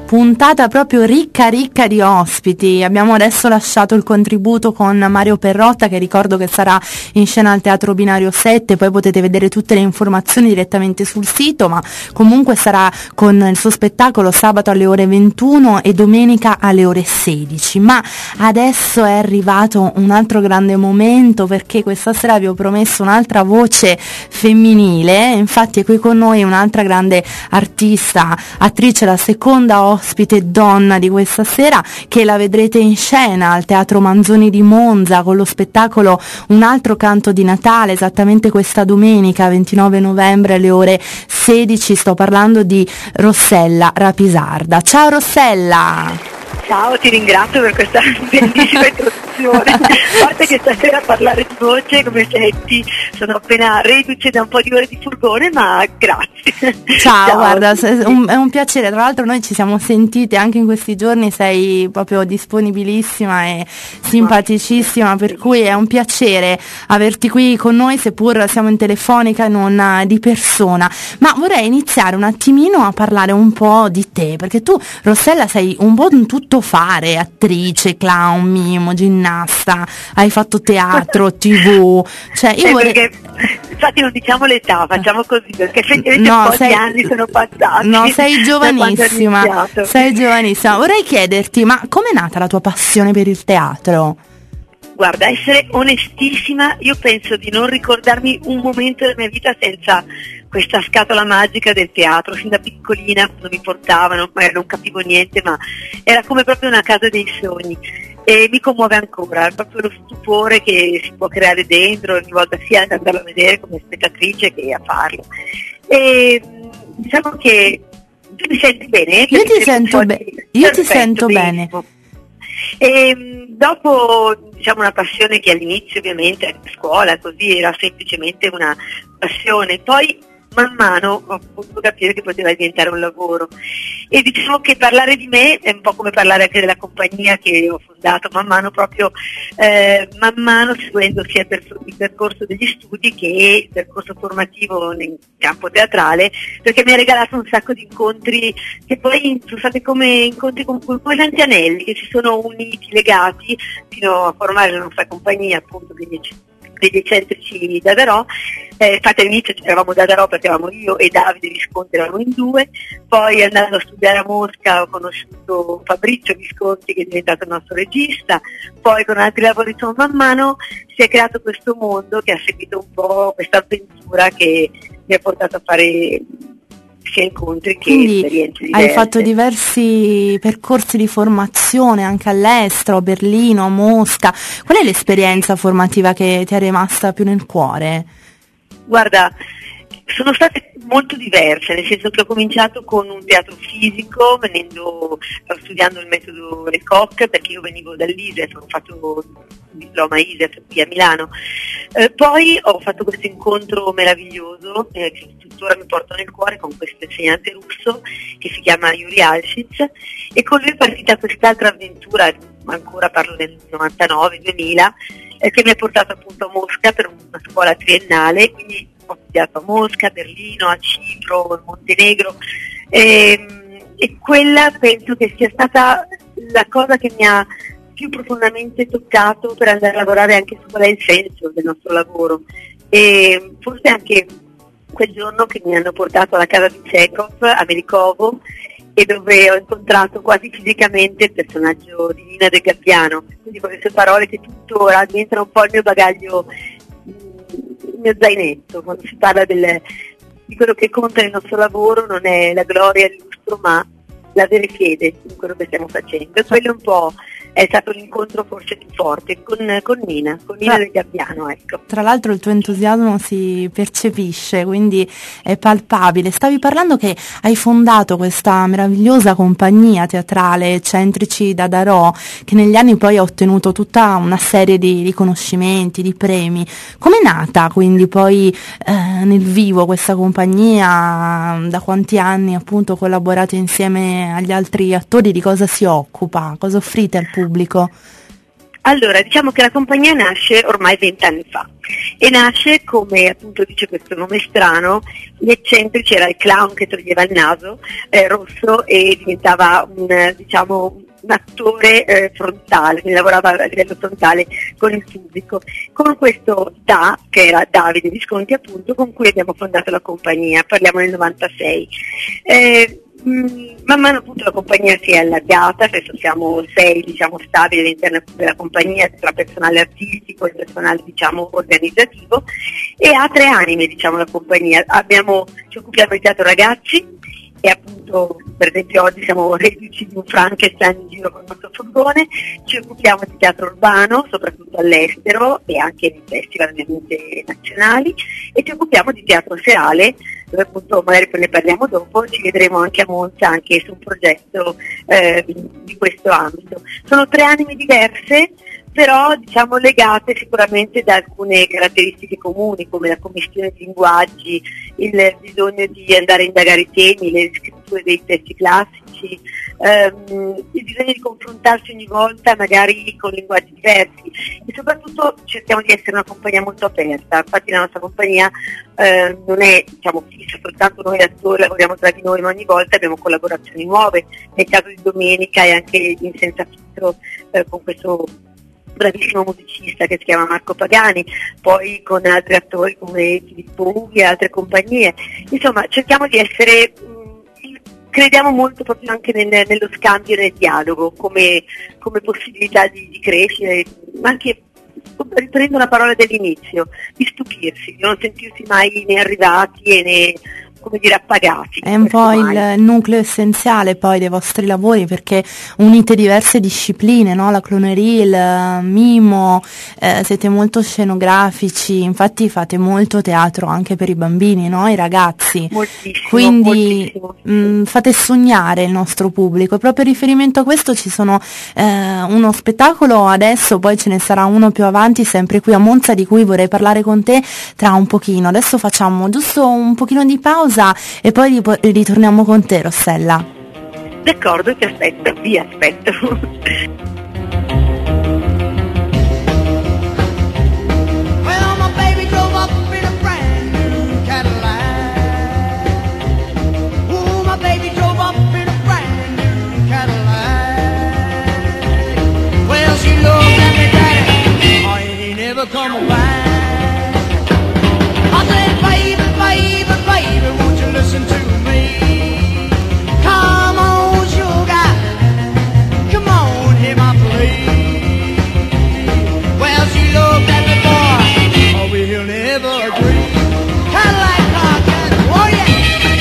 A: puntata proprio ricca di ospiti. Abbiamo adesso lasciato il contributo con Mario Perrotta, che ricordo che sarà in scena al Teatro Binario 7, poi potete vedere tutte le informazioni direttamente sul sito, ma comunque sarà con il suo spettacolo sabato alle ore 21 e domenica alle ore 16. Ma adesso è arrivato un altro grande momento, perché questa sera vi ho promesso un'altra voce femminile. Infatti è qui con noi un'altra grande artista, attrice, la seconda ospite donna di questa sera, che la vedrete in scena al Teatro Manzoni di Monza con lo spettacolo Un altro canto di Natale, esattamente questa domenica 29 novembre alle ore 16. Sto parlando di Rossella Rapisarda. Ciao Rossella!
G: Ciao, ti ringrazio per questa bellissima introduzione. A parte che stasera a parlare di voce, come senti, sono appena reduce da un po' di ore di furgone, ma grazie.
A: Ciao. Guarda, è un piacere. Tra l'altro noi ci siamo sentite anche in questi giorni, sei proprio disponibilissima e simpaticissima, per cui è un piacere averti qui con noi, seppur siamo in telefonica e non di persona. Ma vorrei iniziare un attimino a parlare un po' di te, perché tu, Rossella, sei un po' un tutto fare, attrice, clown, mimo, ginnasta, hai fatto teatro, TV, cioè io vorrei...
G: Perché, infatti non diciamo l'età, facciamo così, perché effettivamente un po' di anni sono passati.
A: No, sei giovanissima, sei giovanissima. Vorrei chiederti, ma com'è nata la tua passione per il teatro?
G: Guarda, essere onestissima, io penso di non ricordarmi un momento della mia vita senza questa scatola magica del teatro. Sin da piccolina, quando mi portavano, magari non capivo niente, ma era come proprio una casa dei sogni. E mi commuove ancora, è proprio lo stupore che si può creare dentro, ogni volta sia ad andarlo a vedere come spettatrice che a farlo. E diciamo che tu mi senti bene?
A: Io ti sento bene.
G: E dopo, diciamo, una passione che all'inizio ovviamente a scuola così era semplicemente una passione, poi man mano ho potuto capire che poteva diventare un lavoro, e diciamo che parlare di me è un po' come parlare anche della compagnia che ho fondato man mano seguendo sia il percorso degli studi che il percorso formativo nel campo teatrale, perché mi ha regalato un sacco di incontri che poi sono stati come incontri con quei tanti anelli che si sono uniti, legati fino a formare la nostra compagnia, appunto degli eccentrici Dadarò. Infatti all'inizio eravamo Dadarò perché eravamo io e Davide Visconti, eravamo in due, poi andando a studiare a Mosca ho conosciuto Fabrizio Visconti, che è diventato il nostro regista, poi con altri lavori man mano si è creato questo mondo che ha seguito un po' questa avventura che mi ha portato a fare sia incontri che esperienze diverse.
A: Hai fatto diversi percorsi di formazione anche all'estero, a Berlino, a Mosca. Qual è l'esperienza formativa che ti è rimasta più nel cuore?
G: Guarda, sono state molto diverse, nel senso che ho cominciato con un teatro fisico, studiando il metodo Lecoq, perché io venivo dall'ISEF, ho fatto un diploma ISEF qui a Milano. Poi ho fatto questo incontro meraviglioso che tuttora mi porto nel cuore con questo insegnante russo che si chiama Yuri Alshitz, e con lui è partita quest'altra avventura, ancora parlo del 99-2000, che mi ha portato appunto a Mosca per una scuola triennale, quindi ho studiato a Mosca, a Berlino, a Cipro, in Montenegro, e quella penso che sia stata la cosa che mi ha più profondamente toccato per andare a lavorare anche su qual è il senso del nostro lavoro. E forse anche quel giorno che mi hanno portato alla casa di Chekhov a Melikovo, e dove ho incontrato quasi fisicamente il personaggio di Nina del Gabbiano, quindi con le sue parole che tuttora diventano un po' il mio bagaglio, il mio zainetto, quando si parla di quello che conta nel nostro lavoro, non è la gloria e il lustro, ma l'avere fede in quello che stiamo facendo. E quello un po' è stato l'incontro forse più forte con Nina del Gabbiano, ecco.
A: Tra l'altro il tuo entusiasmo si percepisce, quindi è palpabile. Stavi parlando che hai fondato questa meravigliosa compagnia teatrale Eccentrici Dadarò, che negli anni poi ha ottenuto tutta una serie di riconoscimenti, di premi. Com'è nata quindi poi nel vivo questa compagnia? Da quanti anni appunto collaborate insieme agli altri attori? Di cosa si occupa? Cosa offrite al pubblico?
G: Allora, diciamo che la compagnia nasce ormai 20 anni fa e nasce, come appunto dice questo nome strano, gli eccentrici, era il clown che toglieva il naso rosso e diventava un attore frontale, quindi lavorava a livello frontale con il pubblico. Con questo che era Davide Visconti appunto, con cui abbiamo fondato la compagnia, parliamo nel 96. Man mano appunto la compagnia si è allargata, adesso siamo 6 stabili all'interno della compagnia, tra personale artistico e personale organizzativo, e ha 3 anime la compagnia. Ci occupiamo di teatro ragazzi e appunto per esempio oggi siamo reduci di un Frankenstein in giro con il nostro furgone. Ci occupiamo di teatro urbano soprattutto all'estero e anche di festival ovviamente nazionali, e ci occupiamo di teatro serale, dove appunto magari poi ne parliamo dopo, ci vedremo anche a Monza anche su un progetto di questo ambito. Sono 3 anime diverse, però legate sicuramente da alcune caratteristiche comuni, come la commistione di linguaggi, il bisogno di andare a indagare i temi, le scritture dei testi classici, il bisogno di confrontarsi ogni volta magari con linguaggi diversi, e soprattutto cerchiamo di essere una compagnia molto aperta. Infatti la nostra compagnia non è fissa, soltanto noi attori lavoriamo tra di noi, ma ogni volta abbiamo collaborazioni nuove. Nel caso di domenica e anche in Senza Filtro con questo bravissimo musicista che si chiama Marco Pagani, poi con altri attori come Filippo Ughi e altre compagnie. Insomma, cerchiamo di essere, crediamo molto proprio anche nello scambio e nel dialogo come possibilità di crescere, ma anche, riprendo la parola dell'inizio, di stupirsi, di non sentirsi mai né arrivati né appagati.
A: È un po' il nucleo essenziale poi dei vostri lavori, perché unite diverse discipline, no? La clowneria, il mimo, siete molto scenografici, infatti fate molto teatro anche per i bambini, no? I ragazzi.
G: Moltissimo,
A: quindi
G: moltissimo.
A: Fate sognare il nostro pubblico, e proprio in riferimento a questo ci sono uno spettacolo adesso, poi ce ne sarà uno più avanti sempre qui a Monza, di cui vorrei parlare con te tra un pochino. Adesso facciamo giusto un pochino di pausa e poi ritorniamo con te, Rossella.
G: D'accordo, vi aspetto.
C: Well, my baby drove up in a brand new Cadillac. Ooh, my baby drove up in a brand new Cadillac. Well, she looked at me, daddy, I ain't never come back. I said, baby, won't you listen to me? Come on, sugar, come on, hear my plea. Well, she looked at me, boy, oh, we'll never agree. Cadillac car, oh yeah.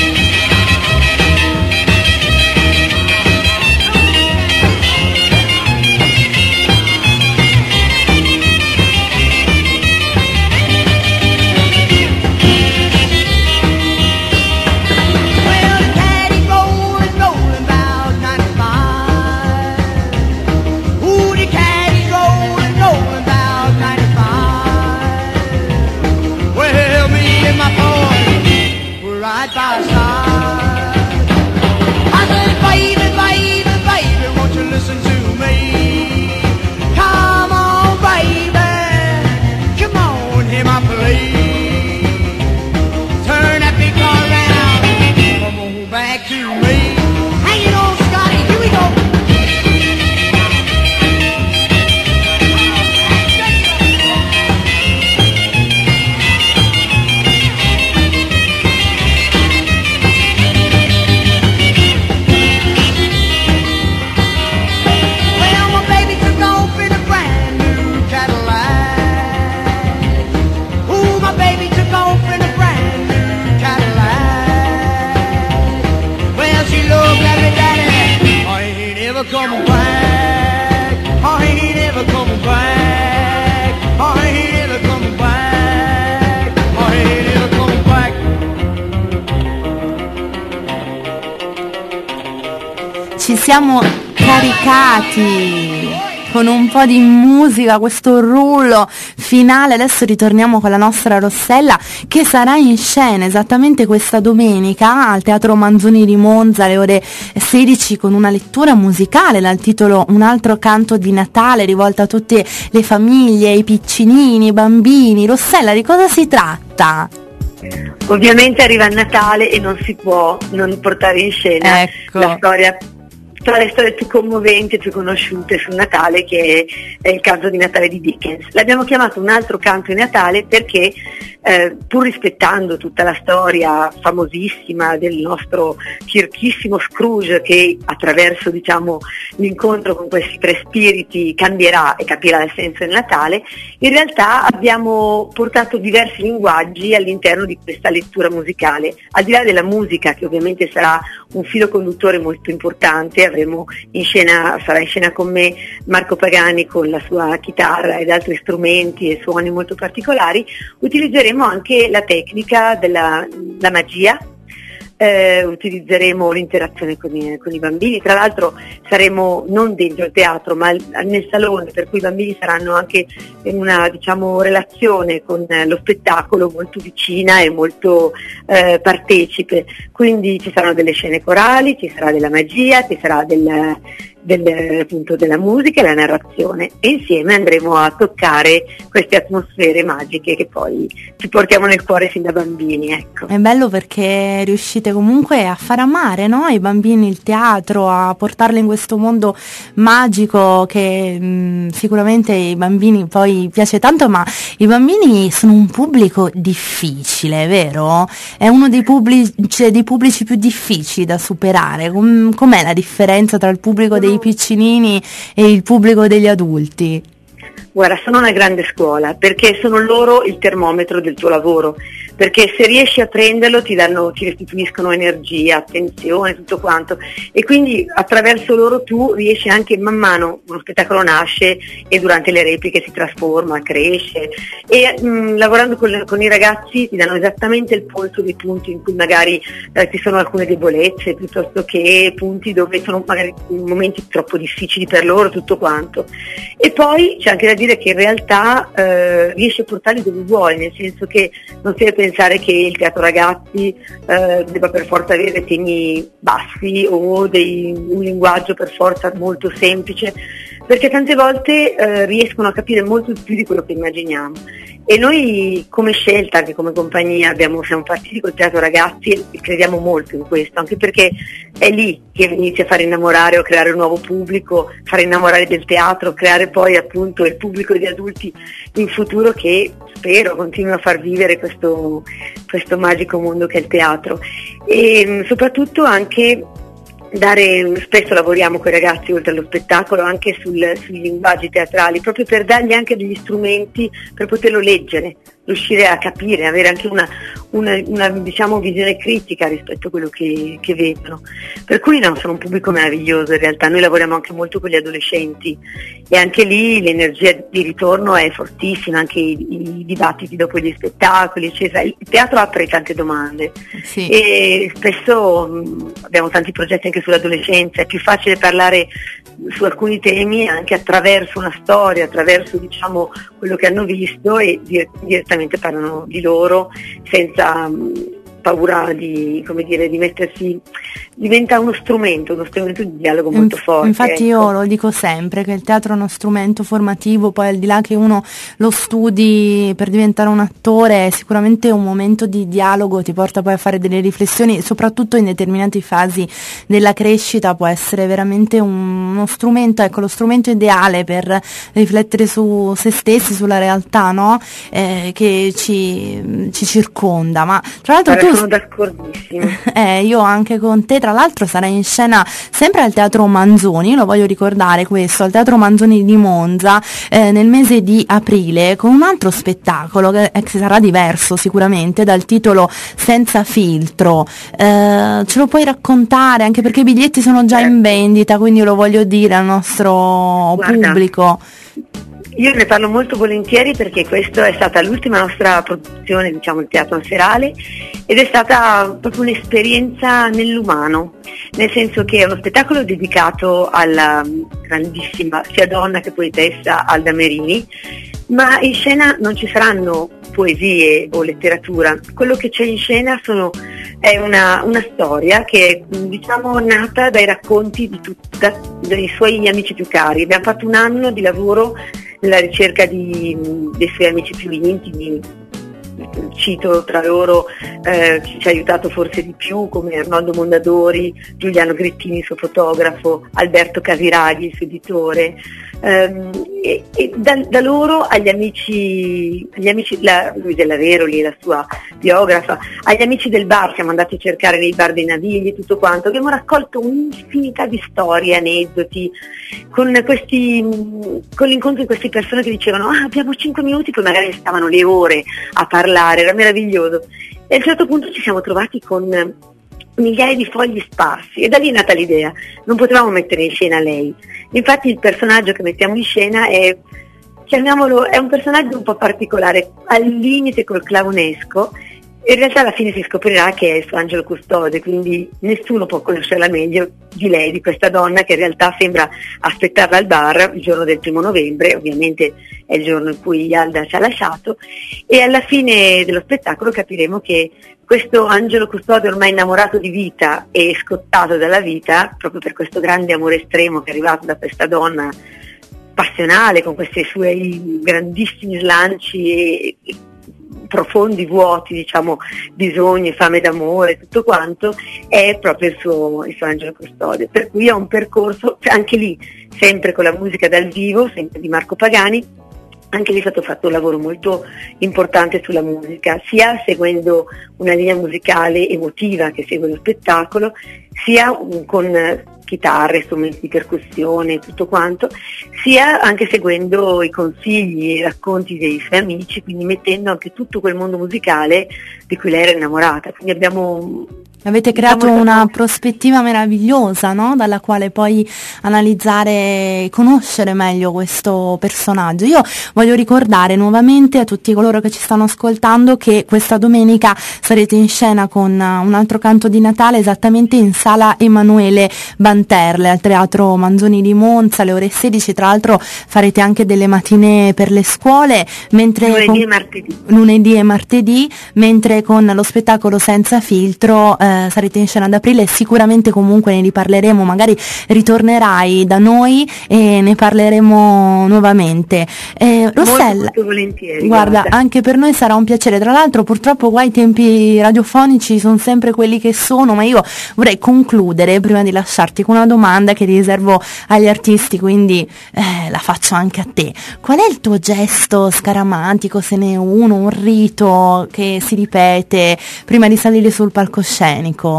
C: Right by side. I said, baby, won't you listen to me? Come on, baby, come on, hear my plea. Turn that big car around, come on back to me. Hang it on, Scotty, here we go. Coming back, I ain't ever coming back, I ain't ever coming back, I ain't ever coming back.
A: Ci siamo caricati con un po' di musica, questo rullo finale. Adesso ritorniamo con la nostra Rossella, che sarà in scena esattamente questa domenica al Teatro Manzoni di Monza alle ore 16 con una lettura musicale dal titolo Un altro canto di Natale, rivolta a tutte le famiglie, i piccinini, i bambini. Rossella, di cosa si tratta?
G: Ovviamente arriva il Natale e non si può non portare in scena la storia, tra le storie più commoventi e più conosciute sul Natale, che è il canto di Natale di Dickens. L'abbiamo chiamato Un altro canto di Natale perché pur rispettando tutta la storia famosissima del nostro chirchissimo Scrooge, che attraverso l'incontro con questi tre spiriti cambierà e capirà il senso del Natale, in realtà abbiamo portato diversi linguaggi all'interno di questa lettura musicale. Al di là della musica, che ovviamente sarà un filo conduttore molto importante, sarà in scena con me Marco Pagani con la sua chitarra ed altri strumenti e suoni molto particolari. Utilizzeremo anche la tecnica della magia, utilizzeremo l'interazione con i bambini. Tra l'altro saremo non dentro il teatro ma nel salone, per cui i bambini saranno anche in una relazione con lo spettacolo molto vicina e molto partecipe. Quindi ci saranno delle scene corali, ci sarà della magia, ci sarà appunto della musica e la narrazione, e insieme andremo a toccare queste atmosfere magiche che poi ci portiamo nel cuore sin da bambini, ecco.
A: È bello perché riuscite comunque a far amare, no, ai bambini il teatro, a portarli in questo mondo magico che sicuramente ai bambini poi piace tanto, ma i bambini sono un pubblico difficile, vero? È uno dei pubblici più difficili da superare. Com'è la differenza tra il pubblico dei piccinini e il pubblico degli adulti?
G: Guarda, sono una grande scuola, perché sono loro il termometro del tuo lavoro, perché se riesci a prenderlo ti restituiscono energia, attenzione, tutto quanto, e quindi attraverso loro tu riesci anche, man mano uno spettacolo nasce e durante le repliche si trasforma, cresce, e lavorando con i ragazzi ti danno esattamente il polso dei punti in cui magari ci sono alcune debolezze, piuttosto che punti dove sono magari momenti troppo difficili per loro, tutto quanto. E poi c'è anche da dire che in realtà riesci a portarli dove vuoi, nel senso che non si deve pensare che il teatro ragazzi debba per forza avere temi bassi o un linguaggio per forza molto semplice, perché tante volte riescono a capire molto più di quello che immaginiamo. E noi come scelta, anche come compagnia, siamo partiti col teatro ragazzi e crediamo molto in questo, anche perché è lì che inizi a far innamorare o creare un nuovo pubblico, far innamorare del teatro, creare poi appunto il pubblico di adulti in futuro che spero continui a far vivere questo magico mondo che è il teatro. E soprattutto anche spesso lavoriamo con i ragazzi oltre allo spettacolo anche sui linguaggi teatrali, proprio per dargli anche degli strumenti per poterlo leggere, riuscire a capire, avere anche una visione critica rispetto a quello che vedono. Per cui sono un pubblico meraviglioso in realtà. Noi lavoriamo anche molto con gli adolescenti e anche lì l'energia di ritorno è fortissima, anche i dibattiti dopo gli spettacoli, eccetera. Il teatro apre tante domande, sì. E spesso abbiamo tanti progetti anche sull'adolescenza, è più facile parlare su alcuni temi anche attraverso una storia, attraverso quello che hanno visto, e direttamente parlano di loro senza paura di mettersi, diventa uno strumento di dialogo molto forte.
A: Infatti io lo dico sempre, che il teatro è uno strumento formativo, poi al di là che uno lo studi per diventare un attore, è sicuramente un momento di dialogo, ti porta poi a fare delle riflessioni, soprattutto in determinate fasi della crescita può essere veramente uno strumento, lo strumento ideale per riflettere su se stessi, sulla realtà, no? Che ci circonda. Ma tra l'altro
G: sono d'accordissimo.
A: Io anche con te, tra l'altro sarai in scena sempre al Teatro Manzoni, lo voglio ricordare questo, al Teatro Manzoni di Monza nel mese di aprile, con un altro spettacolo che sarà diverso sicuramente, dal titolo Senza filtro. Ce lo puoi raccontare, anche perché i biglietti sono già in vendita, quindi lo voglio dire al nostro pubblico.
G: Io ne parlo molto volentieri perché questa è stata l'ultima nostra produzione, diciamo, il teatro serale, ed è stata proprio un'esperienza nell'umano, nel senso che è uno spettacolo dedicato alla grandissima sia donna che poetessa Alda Merini, ma in scena non ci saranno poesie o letteratura. Quello che c'è in scena è una storia che è, diciamo, nata dai racconti dei suoi amici più cari. Abbiamo fatto un anno di lavoro nella ricerca dei suoi amici più intimi. Cito tra loro chi ci ha aiutato forse di più, come Arnoldo Mondadori, Giuliano Grettini, suo fotografo, Alberto Casiraghi, il suo editore, e da loro agli amici Luisa Veroli, la sua biografa, agli amici del bar, siamo andati a cercare nei bar dei Navigli, tutto quanto. Abbiamo raccolto un'infinità di storie, aneddoti, con l'incontro di queste persone che dicevano abbiamo 5 minuti, poi magari stavano le ore a parlare, era meraviglioso. E a un certo punto ci siamo trovati con migliaia di fogli sparsi e da lì è nata l'idea, non potevamo mettere in scena lei. Infatti il personaggio che mettiamo in scena è un personaggio un po' particolare, al limite col clownesco. In realtà alla fine si scoprirà che è il suo angelo custode, quindi nessuno può conoscerla meglio di lei, di questa donna che in realtà sembra aspettarla al bar il giorno del 1° novembre, ovviamente è il giorno in cui Alda ci ha lasciato, e alla fine dello spettacolo capiremo che questo angelo custode, ormai innamorato di vita e scottato dalla vita, proprio per questo grande amore estremo che è arrivato da questa donna passionale, con questi suoi grandissimi slanci e profondi vuoti, diciamo, bisogni, fame d'amore, tutto quanto, è proprio il suo angelo custode. Per cui è un percorso, anche lì, sempre con la musica dal vivo, sempre di Marco Pagani. Anche lì è stato fatto un lavoro molto importante sulla musica, sia seguendo una linea musicale emotiva che segue lo spettacolo, sia con chitarre, strumenti di percussione, tutto quanto, sia anche seguendo i consigli e i racconti dei suoi amici, quindi mettendo anche tutto quel mondo musicale di cui lei era innamorata. Quindi
A: avete creato una prospettiva meravigliosa, no? Dalla quale poi analizzare e conoscere meglio questo personaggio. Io voglio ricordare nuovamente a tutti coloro che ci stanno ascoltando che questa domenica sarete in scena con un altro canto di Natale esattamente in sala Emanuele Banterle al Teatro Manzoni di Monza alle ore 16. Tra l'altro farete anche delle matinee per le scuole, mentre lunedì e martedì, mentre con lo spettacolo Senza Filtro sarete in scena ad aprile. Sicuramente comunque ne riparleremo, magari ritornerai da noi e ne parleremo nuovamente. Rossella,
G: molto volentieri,
A: guarda, anche per noi sarà un piacere. Tra l'altro purtroppo qua i tempi radiofonici sono sempre quelli che sono, ma io vorrei concludere prima di lasciarti con una domanda che riservo agli artisti, quindi la faccio anche a te. Qual è il tuo gesto scaramantico, se ne è uno, un rito che si ripete prima di salire sul palcoscenico?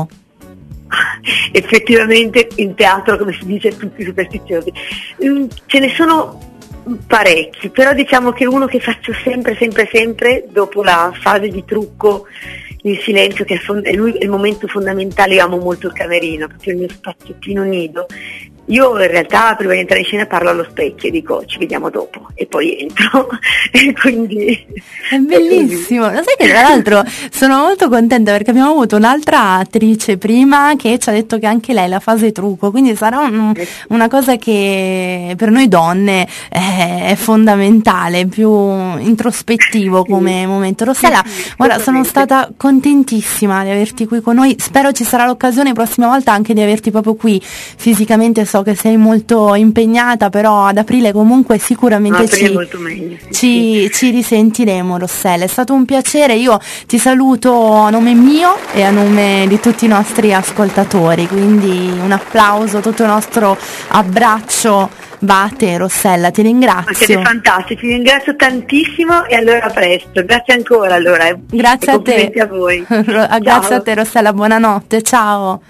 G: Effettivamente in teatro, come si dice, tutti superstiziosi. Ce ne sono parecchi, però diciamo che uno che faccio sempre dopo la fase di trucco in silenzio, che è il momento fondamentale. Io amo molto il camerino, proprio il mio spaziettino nido. Io in realtà prima di entrare in scena parlo allo specchio e dico ci vediamo dopo e poi entro e quindi
A: è bellissimo. Lo sai che tra l'altro sono molto contenta perché abbiamo avuto un'altra attrice prima che ci ha detto che anche lei la fase trucco, quindi sarà una cosa che per noi donne è fondamentale, più introspettivo come momento. Rossella, guarda, sono stata contentissima di averti qui con noi, spero ci sarà l'occasione prossima volta anche di averti proprio qui fisicamente. So che sei molto impegnata, però ad aprile comunque sicuramente ci risentiremo. Rossella, è stato un piacere, io ti saluto a nome mio e a nome di tutti i nostri ascoltatori, quindi un applauso, tutto il nostro abbraccio va a te, Rossella, ti ringrazio.
G: Siete fantastici, ti ringrazio tantissimo e allora a presto, grazie ancora allora.
A: Grazie a te.
G: A voi.
A: Grazie a te, Rossella, buonanotte, ciao.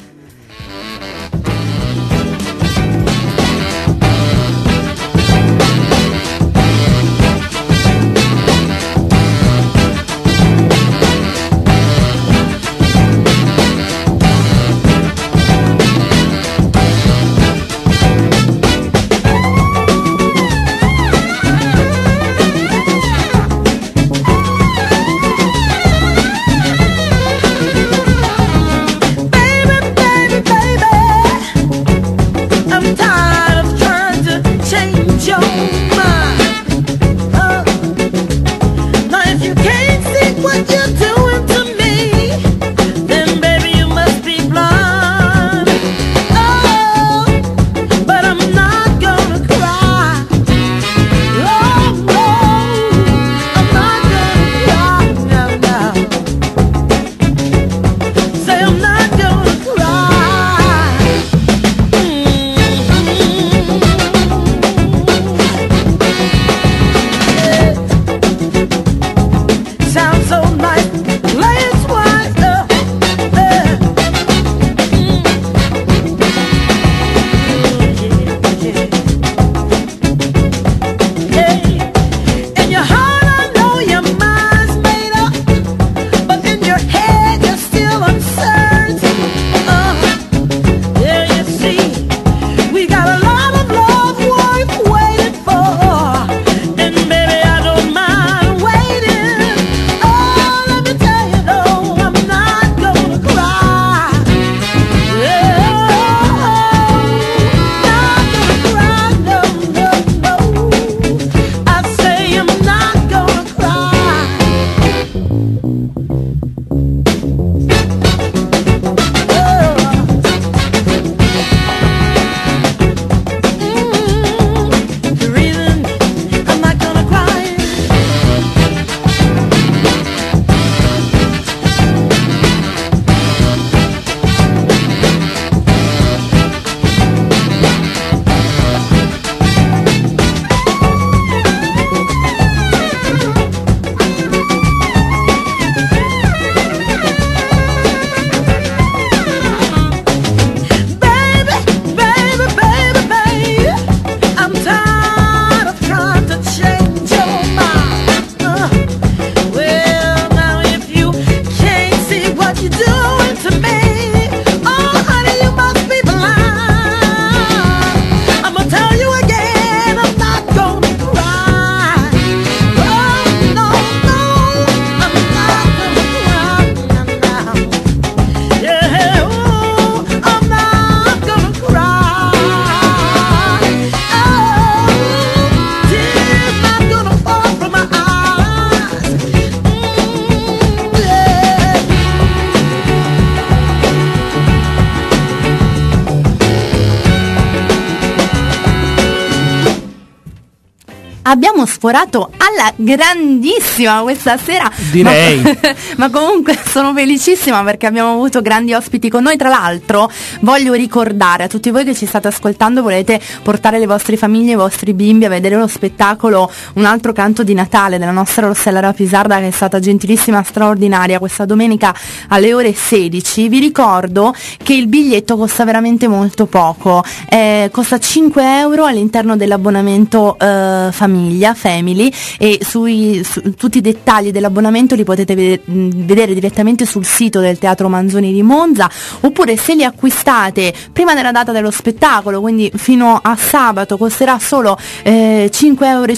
A: abbiamo sforato alla grandissima questa sera,
B: direi.
A: Ma comunque sono felicissima perché abbiamo avuto grandi ospiti con noi. Tra l'altro voglio ricordare a tutti voi che ci state ascoltando, volete portare le vostre famiglie, i vostri bimbi a vedere lo spettacolo Un altro canto di Natale della nostra Rossella Rapisarda, che è stata gentilissima, straordinaria, questa domenica alle ore 16. Vi ricordo che il biglietto costa veramente molto poco, costa 5 euro all'interno dell'abbonamento famiglia, family, e tutti i dettagli dell'abbonamento li potete vedere direttamente sul sito del Teatro Manzoni di Monza, oppure se li acquistate prima della data dello spettacolo, quindi fino a sabato, costerà solo 5,50 euro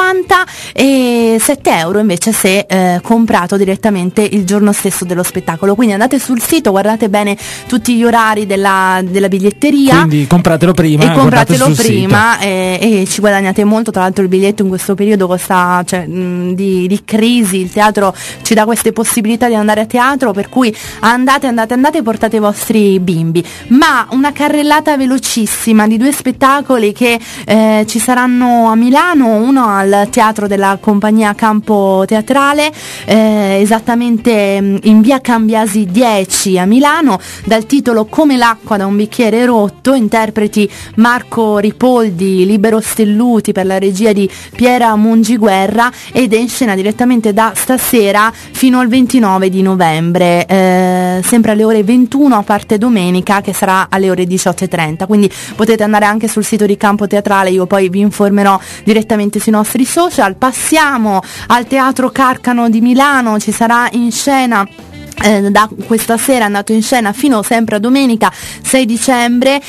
A: e 7 euro invece se comprato direttamente il giorno stesso dello spettacolo. Quindi andate sul sito, guardate bene tutti gli orari della biglietteria,
B: quindi compratelo prima
A: e ci guadagnate molto. Tra l'altro il biglietto in questo periodo costa, di crisi, il teatro ci dà queste possibilità di andare a teatro, per cui andate e portate i vostri bimbi. Ma una carrellata velocissima di 2 spettacoli che ci saranno a Milano, uno al Teatro della Compagnia Campo Teatrale, esattamente in via Cambiasi 10 a Milano, dal titolo Come l'acqua da un bicchiere rotto, interpreti Marco Ripoldi, Libero Stelluti per la regia di Piera Mungiguerra, ed è in scena direttamente da stasera fino al 29 di novembre, sempre alle ore 21, a parte domenica che sarà alle ore 18:30, quindi potete andare anche sul sito di Campo Teatrale, io poi vi informerò direttamente sui nostri social. Passiamo al Teatro Carcano di Milano, ci sarà in scena da questa sera, è andato in scena fino sempre a domenica 6 dicembre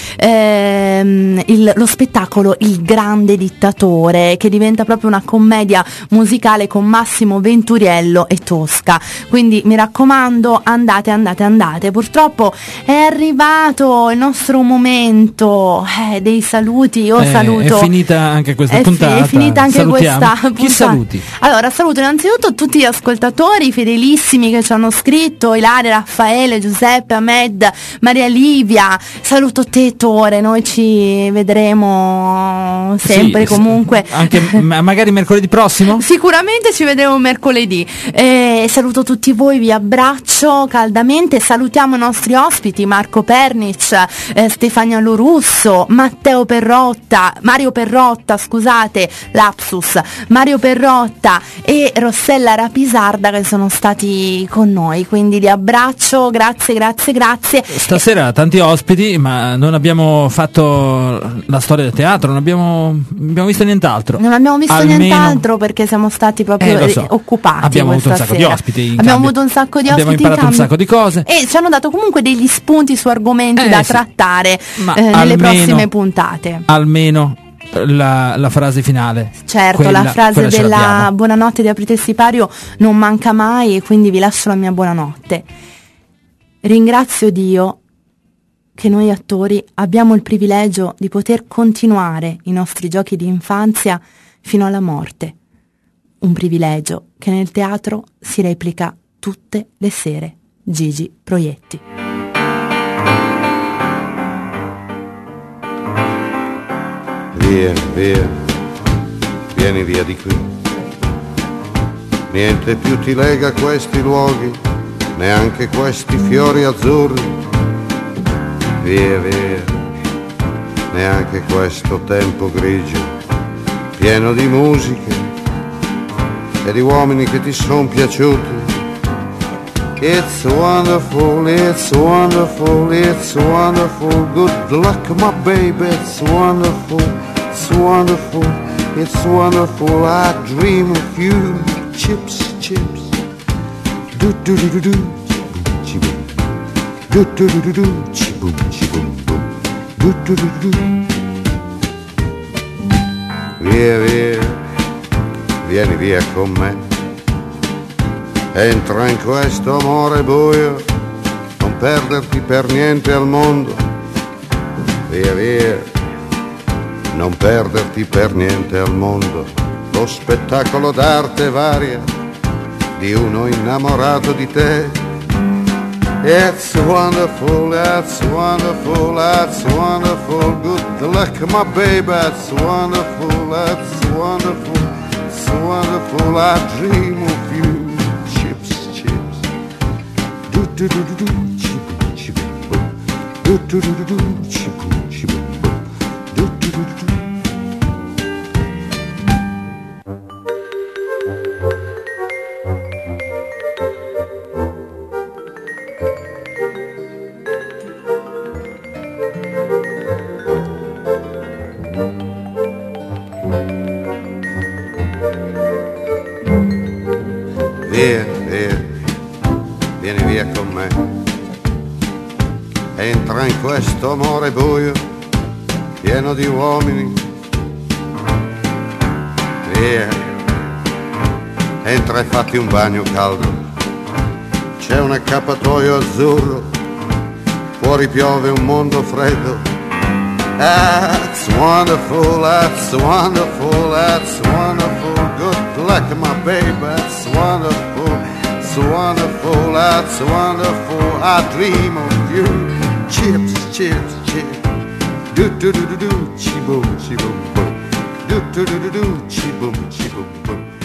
A: lo spettacolo Il Grande Dittatore, che diventa proprio una commedia musicale con Massimo Venturiello e Tosca, quindi mi raccomando andate. Purtroppo è arrivato il nostro momento dei saluti. Io saluto,
B: è finita anche questa puntata,
A: è finita anche
B: salutiamo.
A: questa puntata.
B: Chi saluti?
A: Allora saluto innanzitutto tutti gli ascoltatori fedelissimi che ci hanno scritto, Ilaria, Raffaele, Giuseppe, Ahmed, Maria Livia. Saluto te, Tore, noi ci vedremo sempre, sì, comunque
B: anche magari mercoledì prossimo?
A: Sicuramente ci vedremo mercoledì. Saluto tutti voi, vi abbraccio caldamente, salutiamo i nostri ospiti Marco Pernic, Stefania Lorusso, Mario Perrotta, Mario Perrotta e Rossella Rapisarda, che sono stati con noi, quindi vi abbraccio, grazie.
B: Stasera tanti ospiti, ma non abbiamo fatto la storia del teatro, non abbiamo visto nient'altro.
A: Non abbiamo visto nient'altro perché siamo stati proprio occupati.
B: Abbiamo avuto un sacco di ospiti.
A: Abbiamo imparato
B: un sacco di cose
A: e ci hanno dato comunque degli spunti su argomenti da trattare nelle prossime puntate.
B: Almeno la frase finale,
A: certo, la frase della buonanotte di Aprite il Sipario non manca mai, e quindi vi lascio la mia buonanotte. Ringrazio Dio che noi attori abbiamo il privilegio di poter continuare i nostri giochi di infanzia fino alla morte, un privilegio che nel teatro si replica tutte le sere. Gigi Proietti.
H: Vieni via di qui. Niente più ti lega a questi luoghi, neanche questi fiori azzurri. Via, neanche questo tempo grigio, pieno di musiche e di uomini che ti son piaciuti. It's wonderful, it's wonderful, it's wonderful. Good luck, my baby, it's wonderful. It's wonderful, it's wonderful. I dream of you. Chips, chips. Do do do do do. Chi-boom. Do do do do do. Chi-boom, chi-boom, boom. Do do do do do. Via, vieni via con me. Entra in questo amore buio, non perderti per niente al mondo. Via, non perderti per niente al mondo. Lo spettacolo d'arte varia di uno innamorato di te. It's wonderful, it's wonderful, it's wonderful. Good luck, my baby, it's wonderful, it's wonderful. wonderful, I dream of you. Chips, chips. Do do do do do, chip chip boom. Do do do do do, chip chip boom. Do do do do do. Via, via, vieni via con me. Entra in questo amore buio, pieno di uomini. Via, entra e fatti un bagno caldo. C'è un accappatoio azzurro, fuori piove un mondo freddo. That's wonderful, that's wonderful, that's wonderful. Good luck, my baby, that's wonderful, it's wonderful, that's wonderful. I dream of you. Chips, chips, chips. Do do do do do, chi boom, boom. Do do do do do, chi boom, boom.